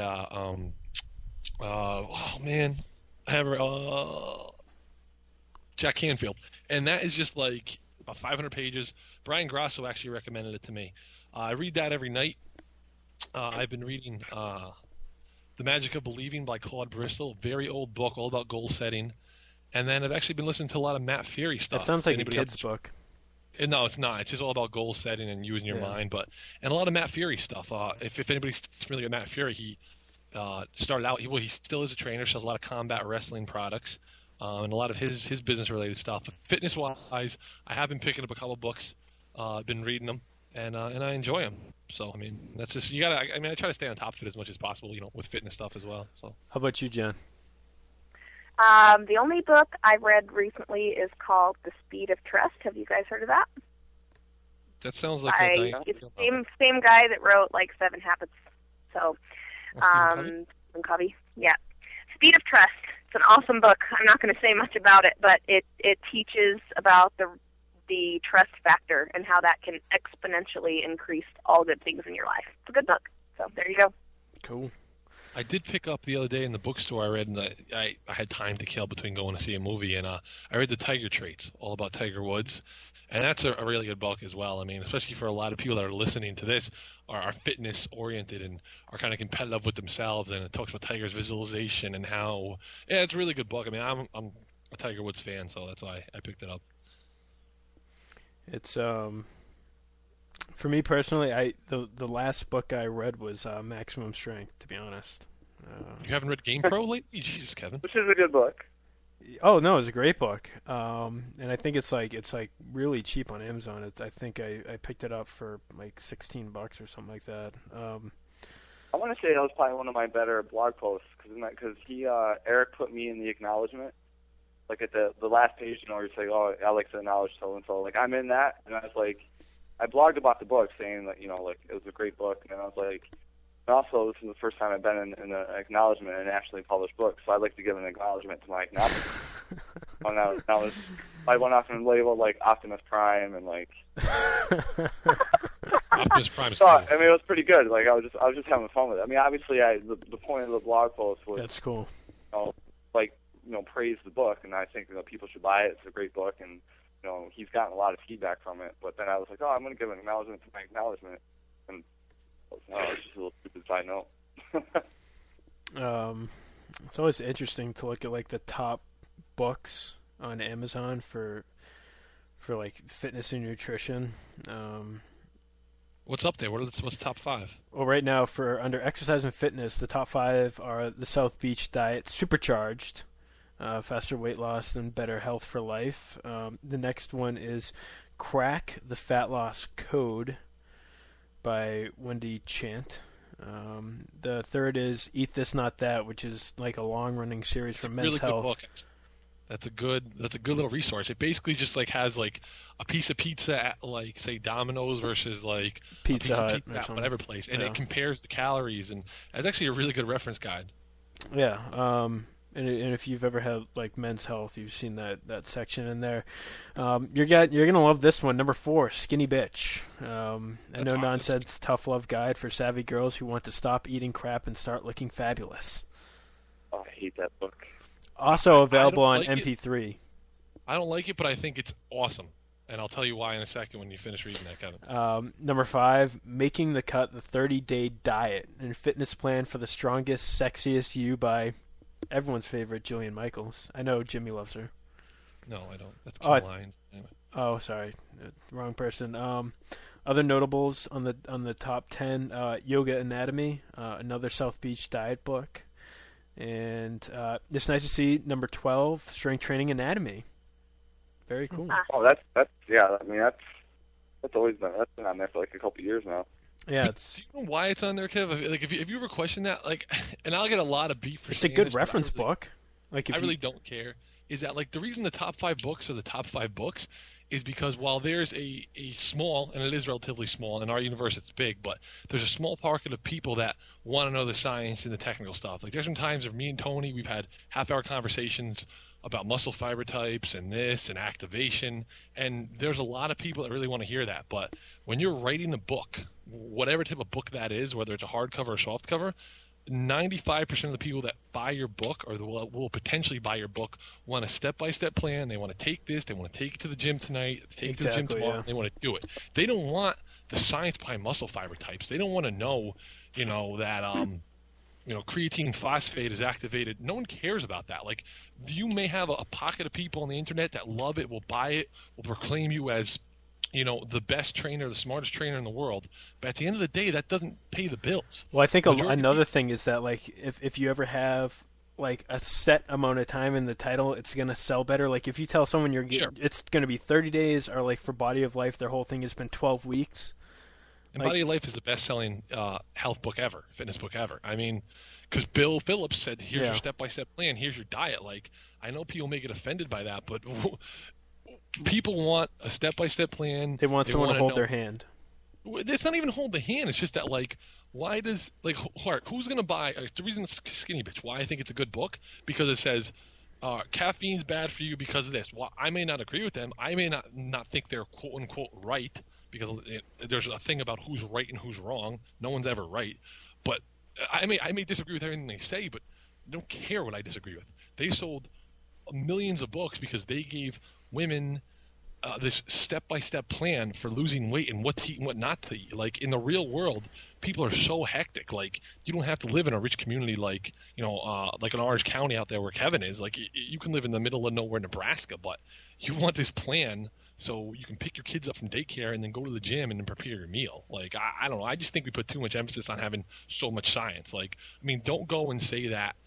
Jack Canfield, and that is just like about 500 pages. Brian Grasso actually recommended it to me. I read that every night. I've been reading The Magic of Believing by Claude Bristol, a very old book all about goal setting, and then I've actually been listening to a lot of Matt Fury stuff. That sounds like a kid's book. No, it's not. It's just all about goal setting and using your mind. And a lot of Matt Fury stuff. If anybody's familiar with Matt Fury, he started out. He still is a trainer. Sells a lot of combat wrestling products, and a lot of his business related stuff. But fitness wise, I have been picking up a couple books. Been reading them, and I enjoy them. So I mean, that's just you gotta. I try to stay on top of it as much as possible. With fitness stuff as well. So how about you, Jen? The only book I've read recently is called The Speed of Trust. Have you guys heard of that? That sounds like it's the same guy that wrote like 7 Habits. So, Stephen Covey. Yeah. Speed of Trust. It's an awesome book. I'm not going to say much about it, but it teaches about the trust factor and how that can exponentially increase all good things in your life. It's a good book. So there you go. Cool. I did pick up the other day in the bookstore. I read, and I had time to kill between going to see a movie, and I read The Tiger Traits, all about Tiger Woods, and that's a really good book as well. I mean, especially for a lot of people that are listening to this are fitness oriented and are kind of competitive with themselves, and it talks about Tiger's visualization and how it's a really good book. I mean, I'm a Tiger Woods fan, so that's why I picked it up. It's for me personally, the last book I read was Maximum Strength, to be honest. You haven't read Game Pro lately? Jesus, Kevin. Which is a good book. Oh no, it's a great book. And I think it's like really cheap on Amazon. I think I picked it up for like $16 or something like that. I want to say that was probably one of my better blog posts because Eric put me in the acknowledgement. Like at the last page, you say, "Oh, I like to acknowledge so and so." Like I'm in that, and I was like, I blogged about the book, saying that like it was a great book, and I was like, And also, this is the first time I've been in an acknowledgement in a nationally published book, so I'd like to give an acknowledgement to my acknowledgement. I went off and labeled like Optimus Prime and like. Optimus Prime. So, I mean, it was pretty good. Like I was just having fun with it. I mean, obviously, the point of the blog post was. That's cool. Praise the book, and I think people should buy it. It's a great book, and he's gotten a lot of feedback from it. But then I was like, I'm going to give an acknowledgement to my acknowledgement, and it's just a little stupid side note. It's always interesting to look at like the top books on Amazon for like fitness and nutrition. What's up there? What's the top 5? Well, right now for under exercise and fitness, the top 5 are the South Beach Diet Supercharged, faster weight loss and better health for life. The next one is Crack the Fat Loss Code by Wendy Chant. The third is Eat This Not That, which is like a long-running series for men's health. Good book. That's a good little resource. It basically just like has like a piece of pizza at like say Domino's versus like Pizza Hut a piece of pizza at whatever place, and it compares the calories, and it's actually a really good reference guide. Yeah, and if you've ever had like men's health, you've seen that section in there. You're gonna love this one, number 4, Skinny Bitch. A no nonsense tough love guide for savvy girls who want to stop eating crap and start looking fabulous. Oh, I hate that book. Also available on MP3. I don't like it, but I think it's awesome. And I'll tell you why in a second when you finish reading that, Kevin. Number 5, Making the Cut, the 30-Day Diet and Fitness Plan for the Strongest, Sexiest You by everyone's favorite, Jillian Michaels. I know Jimmy loves her. No, I don't. That's Kim Lyons. Anyway. Oh, sorry. Wrong person. Other notables on the top 10, Yoga Anatomy, another South Beach diet book. And it's nice to see number 12, Strength Training Anatomy. Very cool. Oh, that's I mean that's always been on there for like a couple years now. Yeah, do you know why it's on there, Kev? Like, if you ever question that, like, and I'll get a lot of beef for it's a good reference book. Like, I really don't care. Is that like the reason the top 5 books are the top 5 books is because while there's a small, and it is relatively small in our universe, it's big, but there's a small pocket of people that want to know the science and the technical stuff. Like, there's some times of me and Tony, we've had half-hour conversations about muscle fiber types and this and activation, and there's a lot of people that really want to hear that. But when you're writing a book, whatever type of book that is, whether it's a hardcover or softcover, 95% of the people that buy your book or will potentially buy your book want a step-by-step plan. They want to take this. They want to take it to the gym tonight, take it to the gym tomorrow. Yeah. They want to do it. They don't want the science behind muscle fiber types. They don't want to know, that creatine phosphate is activated. No one cares about that. Like, you may have a pocket of people on the internet that love it, will buy it, will proclaim you as the best trainer, the smartest trainer in the world. But at the end of the day, that doesn't pay the bills. Well, I think another thing is that, like, if you ever have, like, a set amount of time in the title, it's going to sell better. Like, if you tell someone it's going to be 30 days, or, like, for Body of Life, their whole thing has been 12 weeks. And Body of Life is the best-selling health book ever, fitness book ever. I mean, because Bill Phillips said, here's your step-by-step plan, here's your diet. Like, I know people may get offended by that, but people want a step-by-step plan. They want someone to hold their hand. It's not even hold the hand. It's just that, like, why does, like, who's going to buy, the reason it's Skinny Bitch, why I think it's a good book, because it says, caffeine's bad for you because of this. Well, I may not agree with them. I may not think they're quote-unquote right, because there's a thing about who's right and who's wrong. No one's ever right. But I may disagree with everything they say, but I don't care what I disagree with. They sold millions of books because they gave women this step-by-step plan for losing weight and what to eat and what not to eat. Like, in the real world, people are so hectic. Like, you don't have to live in a rich community like, like in Orange County out there where Kevin is. Like, you can live in the middle of nowhere, Nebraska, but you want this plan so you can pick your kids up from daycare and then go to the gym and then prepare your meal. Like, I don't know. I just think we put too much emphasis on having so much science. Like, I mean, don't go and say that,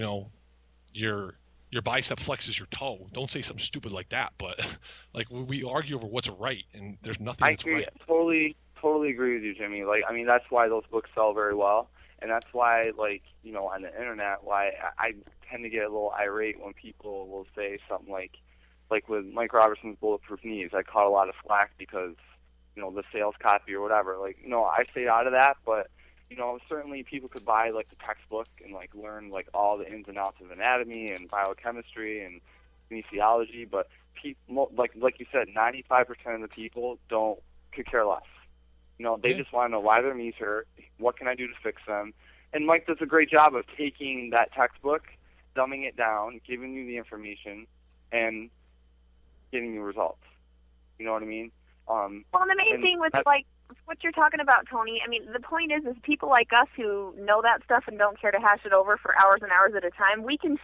your bicep flexes your toe. Don't say something stupid like that. But like, we argue over what's right, and there's nothing that's right. I totally agree with you, Jimmy. Like, I mean, that's why those books sell very well, and that's why, like, on the internet, why I tend to get a little irate when people will say something like with Mike Robertson's Bulletproof Knees, I caught a lot of flack because the sales copy or whatever. Like, I stay out of that, but certainly people could buy like the textbook and like learn like all the ins and outs of anatomy and biochemistry and kinesiology, but like you said, 95% of the people could care less. They just want to know why their knees hurt, what can I do to fix them. And Mike does a great job of taking that textbook, dumbing it down, giving you the information, and getting you results. You know what I mean? Well, the main thing with like what you're talking about, Tony, I mean, the point is people like us who know that stuff and don't care to hash it over for hours and hours at a time, we can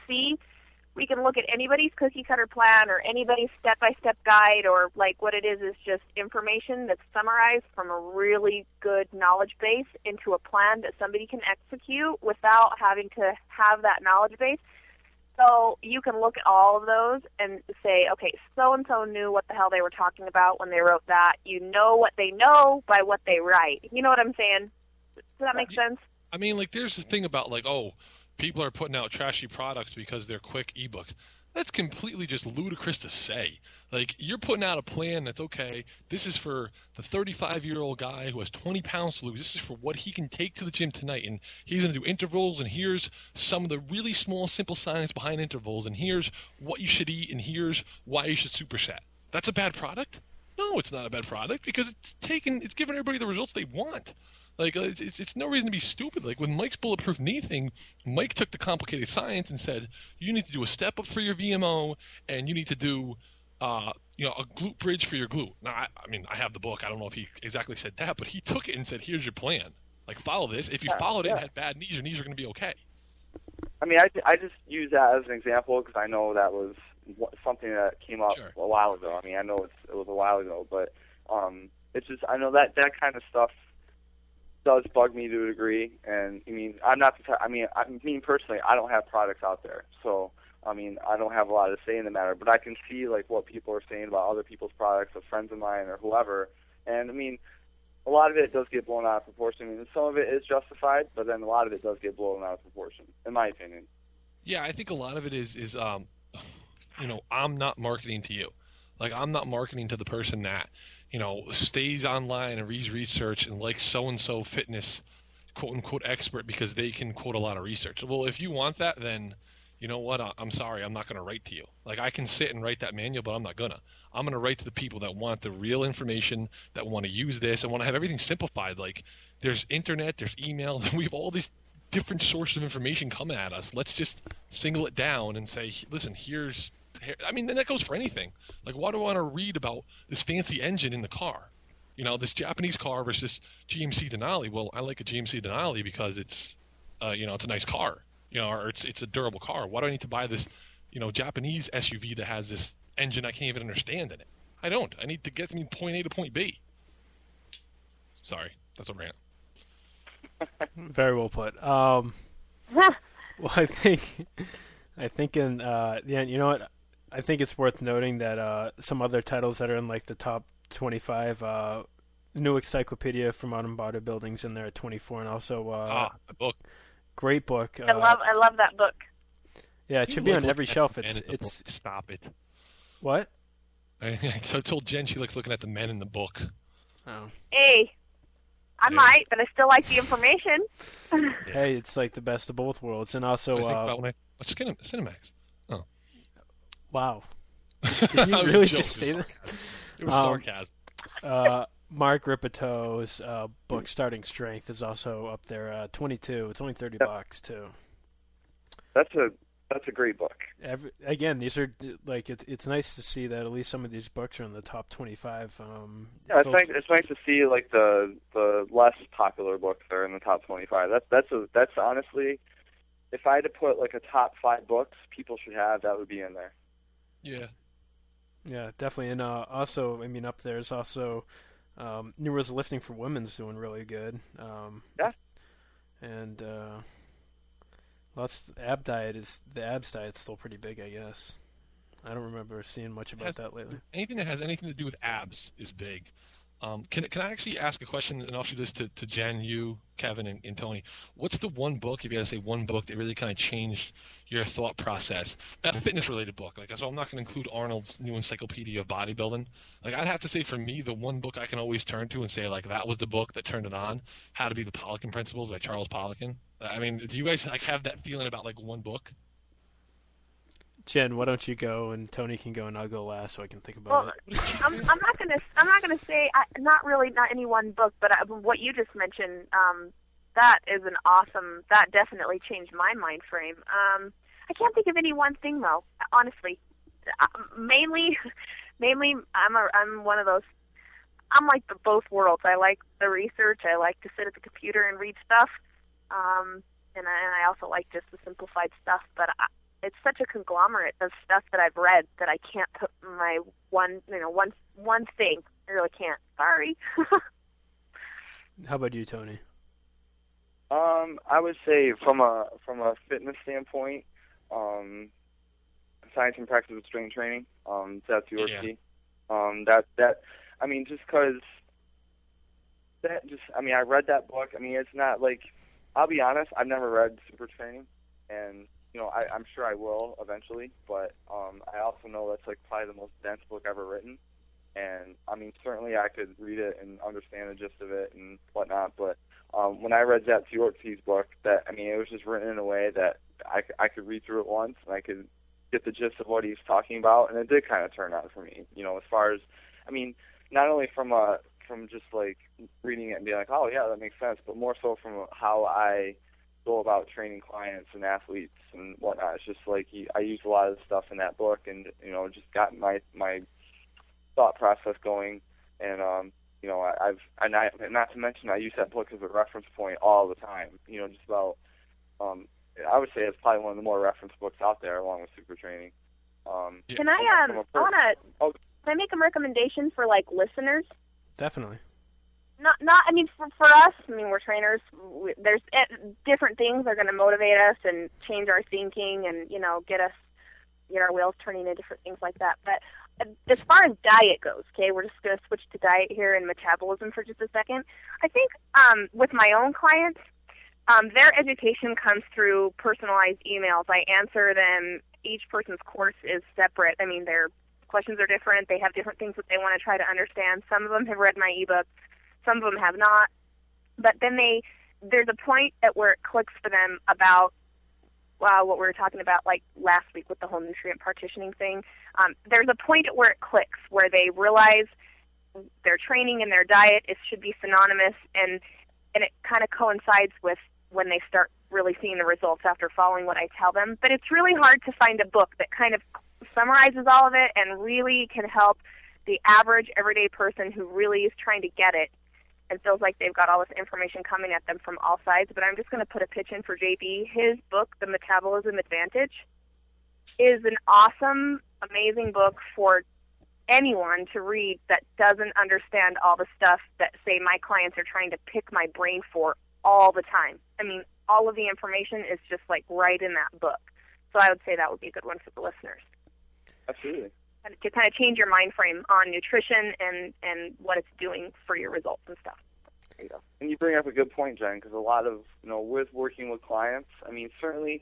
look at anybody's cookie cutter plan or anybody's step-by-step guide, or like what it is just information that's summarized from a really good knowledge base into a plan that somebody can execute without having to have that knowledge base. So you can look at all of those and say, okay, so-and-so knew what the hell they were talking about when they wrote that. You know what they know by what they write. You know what I'm saying? Does that make sense? I mean, like, there's the thing about, like, people are putting out trashy products because they're quick ebooks. That's completely just ludicrous to say. Like, you're putting out a plan that's, okay, this is for the 35-year-old guy who has 20 pounds to lose. This is for what he can take to the gym tonight. And he's going to do intervals, and here's some of the really small, simple science behind intervals, and here's what you should eat, and here's why you should superset. That's a bad product? No, it's not a bad product, because it's giving everybody the results they want. Like, it's no reason to be stupid. Like, with Mike's bulletproof knee thing, Mike took the complicated science and said, you need to do a step up for your VMO, and you need to do, a glute bridge for your glute. Now, I mean, I have the book. I don't know if he exactly said that, but he took it and said, here's your plan. Like, follow this. If you followed it and had bad knees, your knees are going to be okay. I mean, I just use that as an example because I know that was something that came up a while ago. I mean, I know it was a while ago, but it's just, I know that kind of stuff does bug me to a degree, and I mean, me personally, I don't have products out there, so I mean, I don't have a lot to say in the matter, but I can see like what people are saying about other people's products, or friends of mine, or whoever, and I mean, a lot of it does get blown out of proportion. I mean, some of it is justified, but then a lot of it does get blown out of proportion, in my opinion. Yeah, I think a lot of it is I'm not marketing to you. Like, I'm not marketing to the person that stays online and reads research and likes so-and-so fitness, quote-unquote, expert because they can quote a lot of research. Well, if you want that, then you know what? I'm sorry. I'm not going to write to you. Like, I can sit and write that manual, but I'm not going to. I'm going to write to the people that want the real information, that want to use this, and want to have everything simplified. Like, there's internet, there's email, we have all these different sources of information coming at us. Let's just single it down and say, listen, and that goes for anything. Like, why do I want to read about this fancy engine in the car? This Japanese car versus GMC Denali. Well, I like a GMC Denali because it's a nice car, or it's a durable car. Why do I need to buy this, Japanese SUV that has this engine I can't even understand in it? I don't. I need to get from point A to point B. Sorry, that's a rant. Very well put. Well, I think in you know what? I think it's worth noting that some other titles that are in like the top 25, New Encyclopedia for Modern Bodybuilding's in there at 24, and also the book, great book. I love that book. Yeah, it should be on every shelf. It's stop it. What? I told Jen she likes looking at the men in the book. Oh. Hey, I might, but I still like the information. Hey, it's like the best of both worlds, and also. Let's get Cinemax. Oh. Wow. Did you really just say that? It was sarcasm. Mark Ripato's book, Starting Strength, is also up there. 22. It's only $30 too. That's a great book. Again, these are like it's nice to see that at least some of these books are in the top 25. It's nice to see like the less popular books are in the top 25. That's honestly, if I had to put like a top 5 books people should have, that would be in there. Yeah. Yeah, definitely. And also, I mean, up there is also New Rules of Lifting for Women's doing really good. Yeah. And the abs diet's still pretty big, I guess. I don't remember seeing much about that lately. Anything that has anything to do with abs is big. Can I actually ask a question, and I'll shoot this to Jen, you, Kevin, and Tony. What's the one book, if you had to say one book, that really kind of changed your thought process? A fitness-related book. So I'm not going to include Arnold's new encyclopedia of bodybuilding. I'd have to say, for me, the one book I can always turn to and say, that was the book that turned it on, How to Be the Poliquin Principles by Charles Poliquin. I mean, do you guys have that feeling about one book? Jen, why don't you go, and Tony can go, and I'll go last, so I can think about it. I'm not gonna say not any one book, but what you just mentioned. That is an awesome. That definitely changed my mind frame. I can't think of any one thing though. Honestly, mainly, I'm one of those. I'm like the both worlds. I like the research. I like to sit at the computer and read stuff. And I also like just the simplified stuff. But it's such a conglomerate of stuff that I've read that I can't put my one thing. I really can't. Sorry. How about you, Tony? I would say from a fitness standpoint, Science and Practice of Strength Training. Zatsiorsky. That I mean, just because that just I read that book. It's not I'll be honest, I've never read Super Training, and I'm sure I will eventually, but I also know that's probably the most dense book ever written, and certainly I could read it and understand the gist of it and whatnot, but when I read Zatsiorsky's book, it was just written in a way that I could read through it once and I could get the gist of what he's talking about, and it did kind of turn on for me, as far as not only from just reading it and being oh yeah, that makes sense, but more so from how I go about training clients and athletes and whatnot. It's just I used a lot of the stuff in that book, and just got my thought process going, and not to mention I use that book as a reference point all the time. Just about I would say it's probably one of the more reference books out there, along with Super Training. Can I make a recommendation for listeners? Definitely. For us, we're trainers. There's different things that are going to motivate us and change our thinking and, get our wheels turning and different things like that. But as far as diet goes, okay, we're just going to switch to diet here and metabolism for just a second. I think with my own clients, their education comes through personalized emails. I answer them. Each person's course is separate. Their questions are different. They have different things that they want to try to understand. Some of them have read my ebook. Some of them have not. But then there's a point at where it clicks for them about what we were talking about last week with the whole nutrient partitioning thing. There's a point at where it clicks, where they realize their training and their diet should be synonymous, and it kind of coincides with when they start really seeing the results after following what I tell them. But it's really hard to find a book that kind of summarizes all of it and really can help the average everyday person who really is trying to get it and feels like they've got all this information coming at them from all sides. But I'm just going to put a pitch in for JB. His book, The Metabolism Advantage, is an awesome, amazing book for anyone to read that doesn't understand all the stuff that, say, my clients are trying to pick my brain for all the time. All of the information is just right in that book. So I would say that would be a good one for the listeners. Absolutely. To kind of change your mind frame on nutrition and what it's doing for your results and stuff. Yeah. And you bring up a good point, Jen, because a lot of, with working with clients, certainly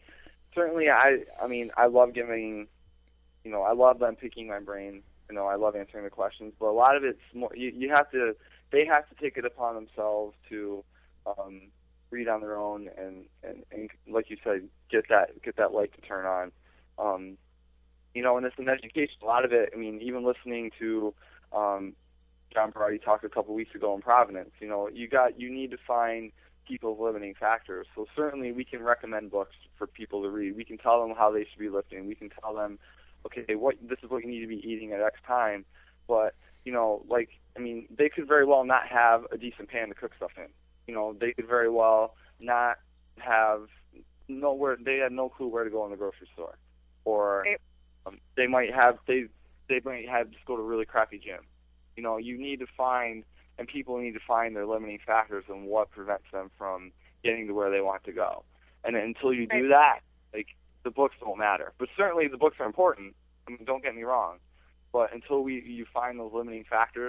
I love giving, I love them picking my brain. I love answering the questions, but a lot of it's more, they have to take it upon themselves to read on their own and like you said, get that light to turn on. And it's an education. A lot of it, even listening to John Berardi talk a couple weeks ago in Providence, you need to find people's limiting factors. So certainly we can recommend books for people to read. We can tell them how they should be lifting. We can tell them, okay, this is what you need to be eating at X time. But, they could very well not have a decent pan to cook stuff in. They could very well not have they have no clue where to go in the grocery store. Or they might have just go to a really crappy gym. You need to find, and people need to find their limiting factors and what prevents them from getting to where they want to go. And until you do that, the books don't matter. But certainly the books are important. Don't get me wrong. But until you find those limiting factors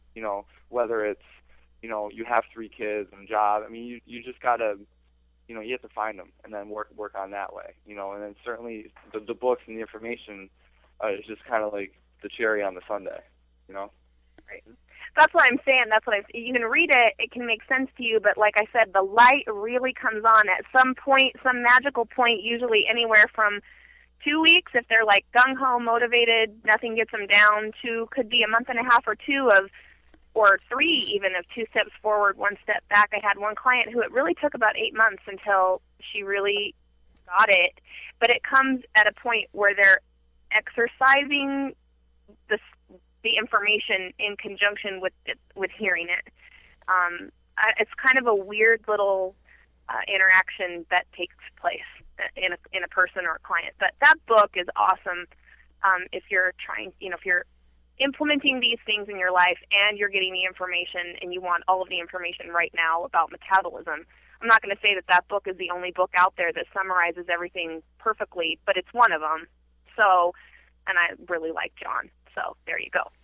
whether it's, you have 3 kids and a job. I mean, you just gotta, you have to find them and then work on that way, and then certainly the books and the information is just kind of like the cherry on the sundae, Right. That's what I'm saying. You can read it, it can make sense to you, but like I said, the light really comes on at some point, some magical point, usually anywhere from 2 weeks if they're like gung-ho motivated, nothing gets them down, to could be a month and a half or 2 of, or 3 even, of 2 steps forward, 1 step back. I had one client who it really took about 8 months until she really got it, but it comes at a point where they're exercising the information in conjunction with hearing it. It's kind of a weird little interaction that takes place in a person or a client. But that book is awesome if you're trying, if you're implementing these things in your life and you're getting the information and you want all of the information right now about metabolism. I'm not going to say that book is the only book out there that summarizes everything perfectly, but it's one of them. So, and I really like John. So there you go.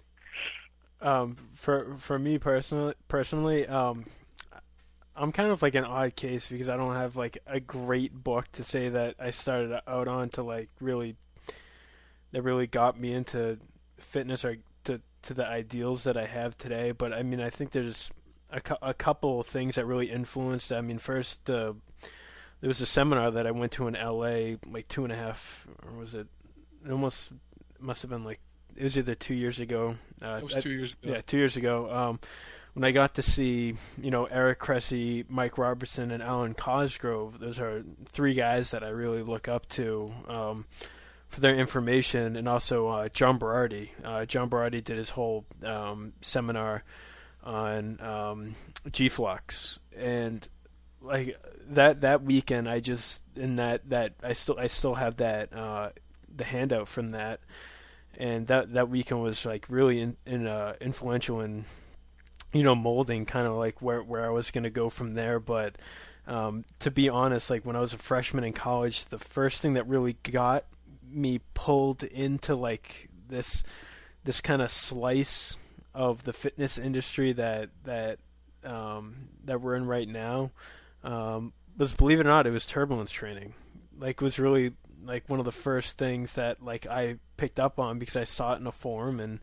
For me personally, I'm kind of like an odd case because I don't have like a great book to say that I started out on to like really got me into fitness or to the ideals that I have today. But I mean, I think there's a couple of things that really influenced. I mean, first, there was a seminar that I went to in LA like 2.5, or was it? It almost must have been like, it was either 2 years ago. It was 2 years ago. Yeah, 2 years ago. When I got to see, Eric Cressey, Mike Robertson, and Alan Cosgrove. Those are 3 guys that I really look up to for their information, and also John Berardi. John Berardi did his whole seminar on G-Flux, and like that weekend, I just I still have that the handout from that. And that weekend was like really influential in, molding kind of like where I was going to go from there. But to be honest, like when I was a freshman in college, the first thing that really got me pulled into like this kind of slice of the fitness industry that we're in right now was, believe it or not, it was turbulence training. Like, it was really like one of the first things that like I picked up on because I saw it in a forum, and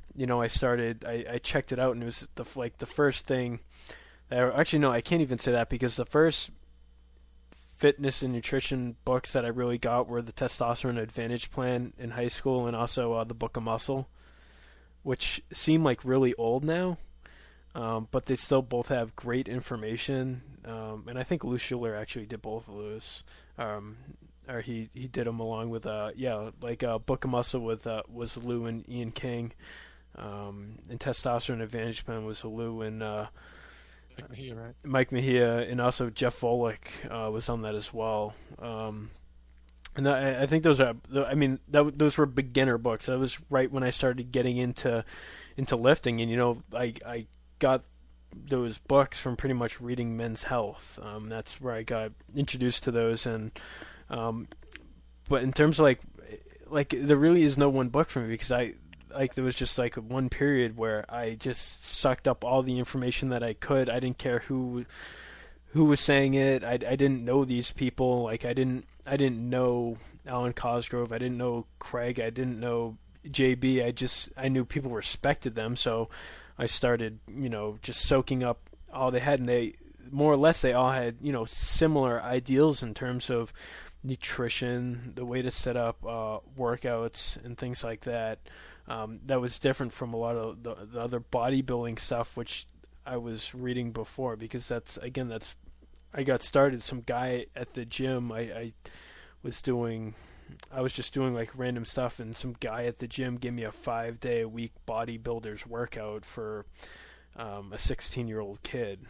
I checked it out, and it was the first thing that, actually no, I can't even say that, because the first fitness and nutrition books that I really got were the Testosterone Advantage Plan in high school, and also the Book of Muscle, which seem like really old now, but they still both have great information, and I think Lou Schuler actually did both of those. Or he did them along with Book of Muscle with was Lou and Ian King, and Testosterone Advantage Plan was Lou and Mike Mejia, right? Mike Mejia, and also Jeff Volek was on that as well. And I think those were beginner books. That was right when I started getting into lifting, and I got those books from pretty much reading Men's Health. That's where I got introduced to those, and but in terms of like there really is no one book for me, because there was just like one period where I just sucked up all the information that I could. I didn't care who was saying it. I didn't know these people. Like I didn't know Alan Cosgrove. I didn't know Craig. I didn't know JB. I knew people respected them, so I started just soaking up all they had, and they more or less they all had similar ideals in terms of nutrition, the way to set up workouts and things like that. That was different from a lot of the other bodybuilding stuff which I was reading before, because I got started. Some guy at the gym, I was just doing like random stuff, and some guy at the gym gave me a 5-day-a-week bodybuilder's workout for a 16-year-old kid.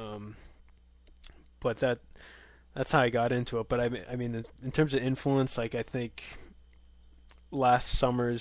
But that's how I got into it. But I mean, in terms of influence, like I think last summer's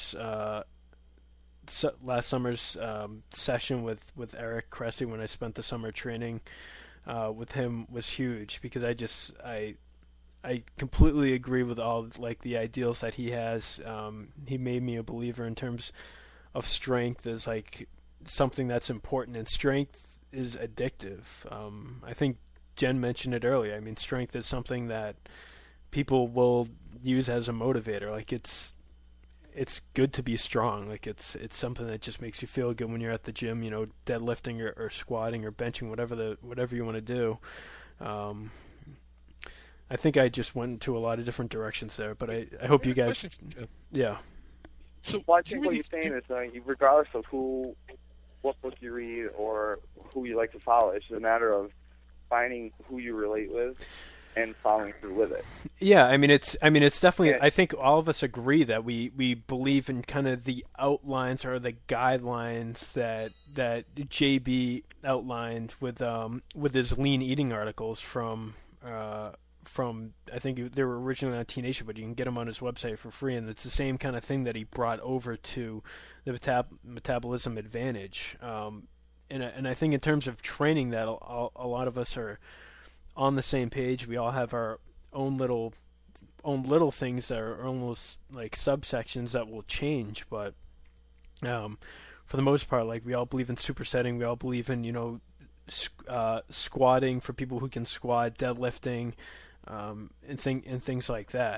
session with Eric Cressey, when I spent the summer training with him, was huge, because I completely agree with all like the ideals that he has. He made me a believer in terms of strength as like something that's important, and strength is addictive. I think Jen mentioned it earlier. I mean, strength is something that people will use as a motivator. Like it's good to be strong. Like it's something that just makes you feel good when you're at the gym, you know, deadlifting or squatting or benching, whatever you want to do. I think I just went into a lot of different directions there, but I hope you guys, yeah. So I think what you're saying is regardless of what book you read or who you like to follow, it's just a matter of finding who you relate with and following through with it. Yeah, I mean it's definitely. I think all of us agree that we believe in kind of the outlines or the guidelines that JB outlined with his lean eating articles from I think they were originally on Teen Nation, but you can get them on his website for free, and it's the same kind of thing that he brought over to the Metabolism Advantage. And I think in terms of training, that a lot of us are on the same page. We all have our own little things that are almost like subsections that will change, but for the most part, like we all believe in supersetting. We all believe in, you know, squatting for people who can squat, deadlifting, and things like that.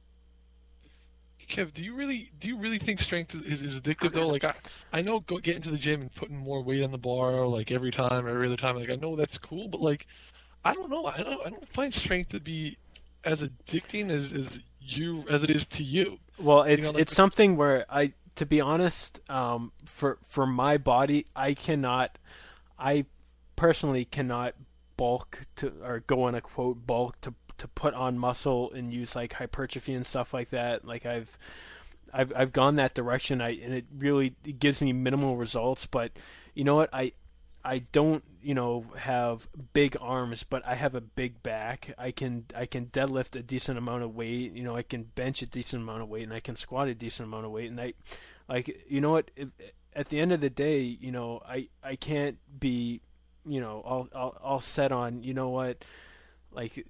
Kev, do you really think strength is addictive though? Like I know getting to the gym and putting more weight on the bar like every other time. Like I know that's cool, but like I don't know. I don't find strength to be as addicting as it is to you. Well, it's something where to be honest, for my body, I personally cannot bulk or go on a quote bulk to put on muscle and use like hypertrophy and stuff like that. Like I've gone that direction. And it really gives me minimal results. But you know what? I don't, you know, have big arms, but I have a big back. I can deadlift a decent amount of weight. You know, I can bench a decent amount of weight, and I can squat a decent amount of weight. And you know what? At the end of the day, you know, I can't be, you know, all set on, you know what, like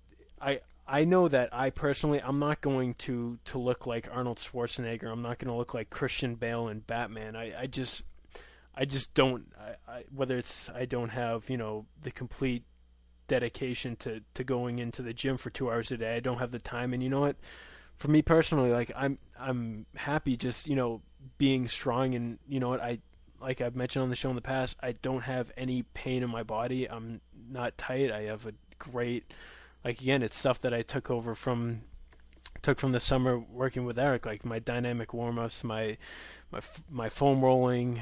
I know that I'm not going to look like Arnold Schwarzenegger. I'm not going to look like Christian Bale in Batman. I just don't. Whether it's I don't have, you know, the complete dedication to going into the gym for 2 hours a day. I don't have the time, and you know what? For me personally, like I'm happy just, you know, being strong, and you know what, like I've mentioned on the show in the past, I don't have any pain in my body. I'm not tight. I have a great, like again, it's stuff that I took from the summer working with Eric, like my dynamic warm-ups, my foam rolling,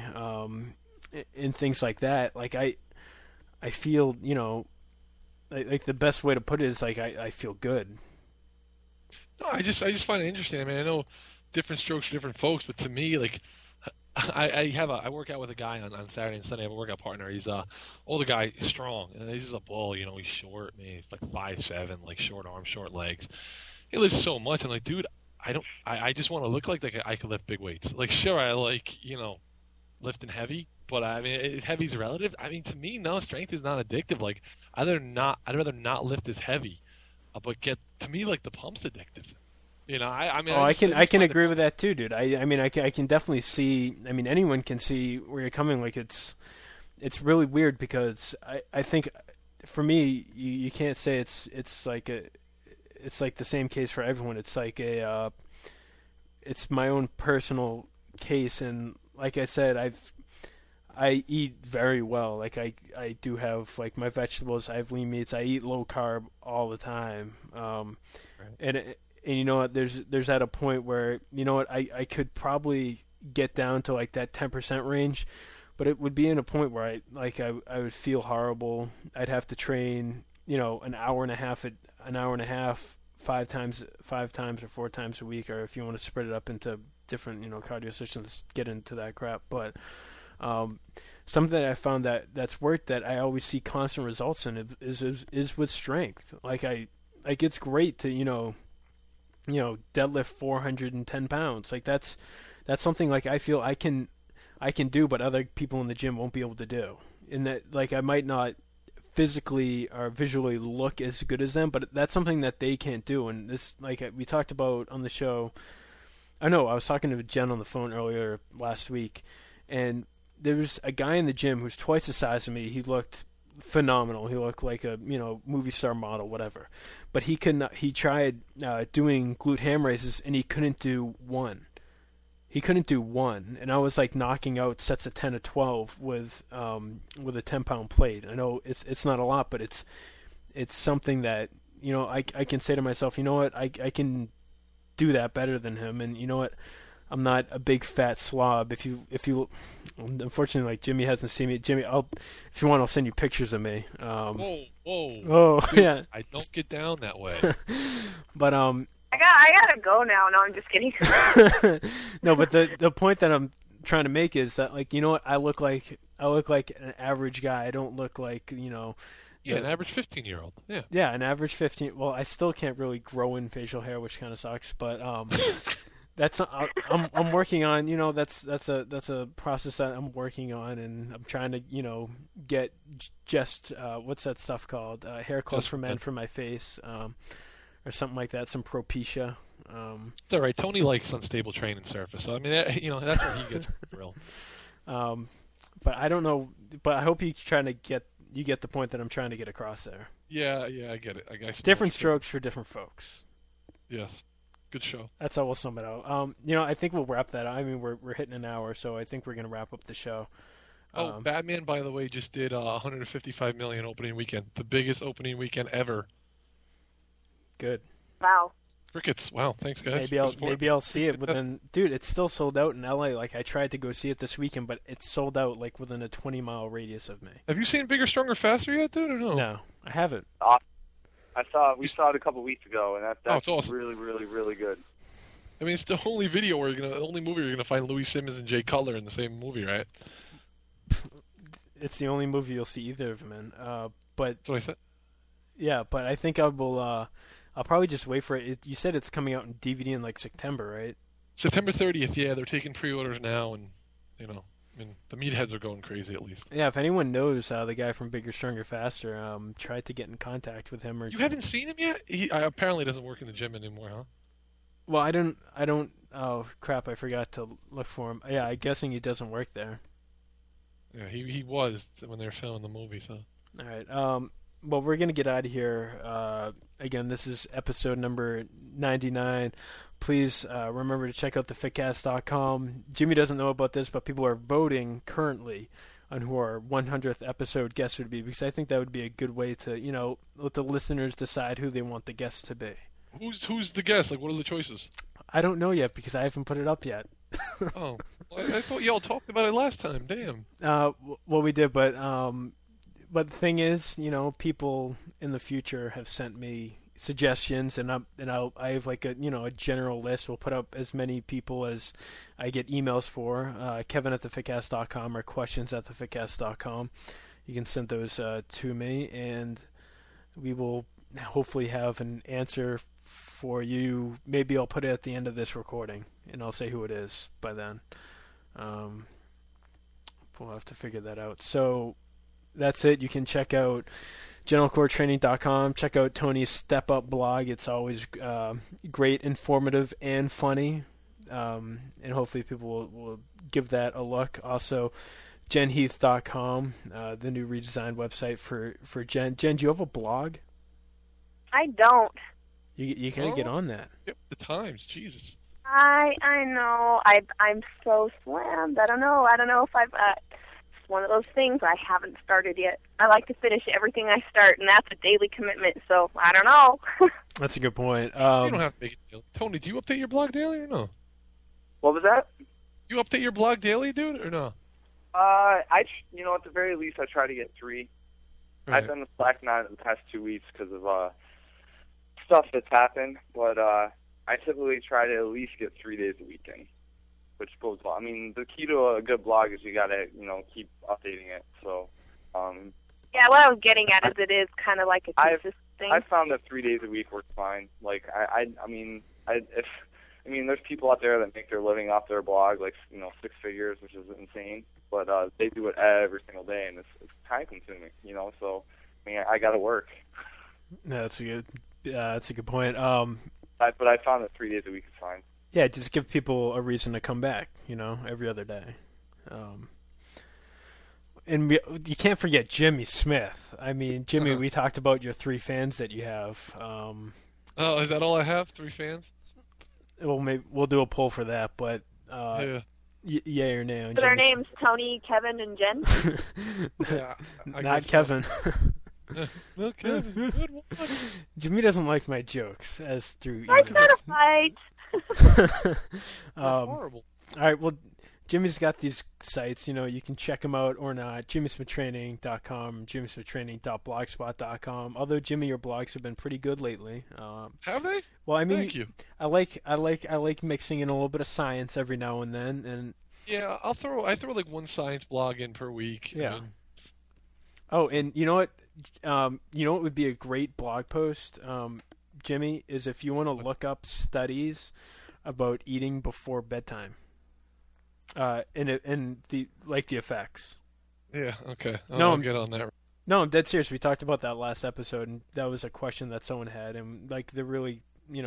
and things like that. Like I feel, you know, like the best way to put it is like I feel good. No, I just find it interesting. I mean, I know different strokes for different folks, but to me, like I work out with a guy on Saturday and Sunday. I have a workout partner. He's older guy, strong, and he's a bull. You know, he's short, man. He's like 5'7", like short arms, short legs. He lifts so much. I'm like, dude, I just want to look like I could lift big weights. Like, sure, I like, you know, lifting heavy, but I mean, heavy's relative. I mean, to me, no, strength is not addictive. Like, I'd rather not lift as heavy, but to me, like the pump's addictive. You know, I can agree with that too, dude. I mean, I can definitely see. I mean, anyone can see where you're coming. Like, it's really weird because I think for me, you can't say it's like the same case for everyone. It's like it's my own personal case, and like I said, I eat very well. Like I do have like my vegetables. I have lean meats. I eat low carb all the time. Right. And you know what, there's at a point where, you know what, I could probably get down to like that 10% range, but it would be in a point where I would feel horrible. I'd have to train, you know, an hour and a half, 5 times or 4 times a week, or if you want to spread it up into different, you know, cardio sessions, get into that crap. But something that I found that's worked, that I always see constant results in, is with strength. Like it's great to, you know, deadlift 410 pounds. Like that's something like I feel I can do, but other people in the gym won't be able to do. In that, like, I might not physically or visually look as good as them, but that's something that they can't do. And this, like we talked about on the show, I was talking to Jen on the phone earlier last week, and there was a guy in the gym who's twice the size of me. He looked phenomenal. He looked like a movie star model, whatever. But he couldn't. He tried doing glute ham raises, and he couldn't do one. He couldn't do one, and I was like knocking out sets of 10 or 12 with a 10-pound plate. I know it's not a lot, but it's something that I can say to myself, you know what, I can do that better than him, and you know what, I'm not a big fat slob. If you unfortunately, like, Jimmy hasn't seen me. Jimmy, if you want, I'll send you pictures of me. Whoa. Oh, dude, yeah. I don't get down that way. But I gotta go now. No, I'm just kidding. No, but the point that I'm trying to make is that, like, you know what, I look like an average guy. I don't look like Yeah, an average 15-year-old. Yeah. Yeah, an average 15. Well, I still can't really grow in facial hair, which kind of sucks. But that's I'm working on. That's a process that I'm working on, and I'm trying to get just what's that stuff called? Hair clothes for men for my face, or something like that. Some Propecia. It's all right. Tony likes unstable training surface, so I mean, that's where he gets real. But I don't know. But I hope you get the point that I'm trying to get across there. Yeah, I get it. I guess different strokes for different folks. Yes, good show. That's how we'll sum it out. I think we'll wrap that up. I mean, we're hitting an hour, so I think we're gonna wrap up the show. Batman, by the way, just did $155 million opening weekend, the biggest opening weekend ever. Good. Wow. Crickets. Wow, thanks guys. Maybe I'll see it within. Dude, it's still sold out in LA. Like, I tried to go see it this weekend, but it's sold out like within a 20-mile radius of me. Have you seen Bigger, Stronger, Faster yet, dude, or no? No, I haven't. We saw it a couple weeks ago, and that's awesome. Really, really, really good. I mean, it's the only movie you're gonna find Louis Simmons and Jay Cutler in the same movie, right? It's the only movie you'll see either of them in. But that's what I said. Yeah, but I think I will. I'll probably just wait for it. You said it's coming out in DVD in like September, right? September 30th. Yeah, they're taking pre-orders now, and I mean, the meatheads are going crazy at least. Yeah, if anyone knows the guy from Bigger, Stronger, Faster, try to get in contact with him. Or you haven't seen him yet? He apparently doesn't work in the gym anymore, huh? Well, I don't. Oh crap! I forgot to look for him. Yeah, I'm guessing he doesn't work there. Yeah, he was when they were filming the movie. So. All right. Well, we're gonna get out of here. Again, this is episode number 99. Please remember to check out thefitcast.com. Jimmy doesn't know about this, but people are voting currently on who our 100th episode guest would be, because I think that would be a good way to, let the listeners decide who they want the guest to be. Who's the guest? Like, what are the choices? I don't know yet because I haven't put it up yet. Oh, I thought y'all talked about it last time. Damn. Well, we did, but the thing is, people in the future have sent me suggestions, and I have like a general list. We'll put up as many people as I get emails for. Kevin@thefitcast.com or questions@thefitcast.com. You can send those to me, and we will hopefully have an answer for you. Maybe I'll put it at the end of this recording, and I'll say who it is by then. We'll have to figure that out. So that's it. You can check out GeneralCoreTraining.com. Check out Tony's Step Up blog. It's always great, informative, and funny. And hopefully people will give that a look. Also, JenHeath.com, the new redesigned website for Jen. Jen, do you have a blog? I don't. You gotta get on that. Yep, the Times, Jesus. I know. I'm so slammed. I don't know if I've. It's one of those things I haven't started yet. I like to finish everything I start, and that's a daily commitment. So I don't know. That's a good point. You don't have to make it daily. Tony, do you update your blog daily or no? What was that? You update your blog daily, dude, or no? At the very least, I try to get 3. Right. I've been slacking on it the past 2 weeks because of stuff that's happened, but I typically try to at least get 3 days a week in, which goes well. I mean, the key to a good blog is you gotta, keep updating it. So. Yeah, what I was getting at is it is kind of like a consistent thing. I found that 3 days a week works fine. Like there's people out there that make their living off their blog, like 6 figures, which is insane. But they do it every single day, and it's time consuming. So I got to work. No, that's a good point. But I found that 3 days a week is fine. Yeah, just give people a reason to come back. Every other day. And you can't forget Jimmy Smith. I mean, Jimmy, we talked about your 3 fans that you have. Oh, is that all I have? 3 fans? Well, maybe we'll do a poll for that, but yay or nay on So their names Tony, Kevin, and Jen? Yeah, not Kevin. No, Kevin. Good one. Jimmy doesn't like my jokes, as through I said a fight. Horrible. All right, well, Jimmy's got these sites, you can check them out or not. JimmySmithTraining.com, JimmySmithTraining.blogspot.com. Although, Jimmy, your blogs have been pretty good lately. Have they? Well, I mean, Thank you. I like mixing in a little bit of science every now and then, and yeah, I throw like one science blog in per week. Yeah. I mean, oh, and you know what? What would be a great blog post, Jimmy, is if you want to look up studies about eating before bedtime. And the effects. Yeah. Okay. No, I'll get on that. No, I'm dead serious. We talked about that last episode, and that was a question that someone had, and there really,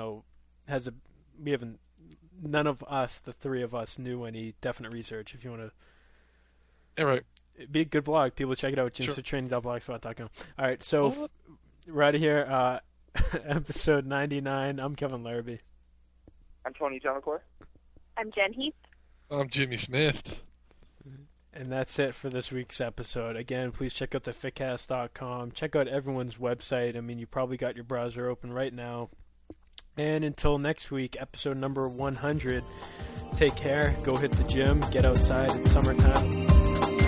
none of us, the 3 of us, knew any definite research. If you want to, Yeah, right. It'd be a good blog. People check it out. JimmySmithTraining.blogspot.com. All right, so we're out of here. Episode 99. I'm Kevin Larrabee. I'm Tony Jamacore. I'm Jen Heath. I'm Jimmy Smith. And that's it for this week's episode. Again, please check out the fitcast.com. Check out everyone's website. I mean, you probably got your browser open right now. And until next week, episode number 100, take care. Go hit the gym. Get outside. It's summertime.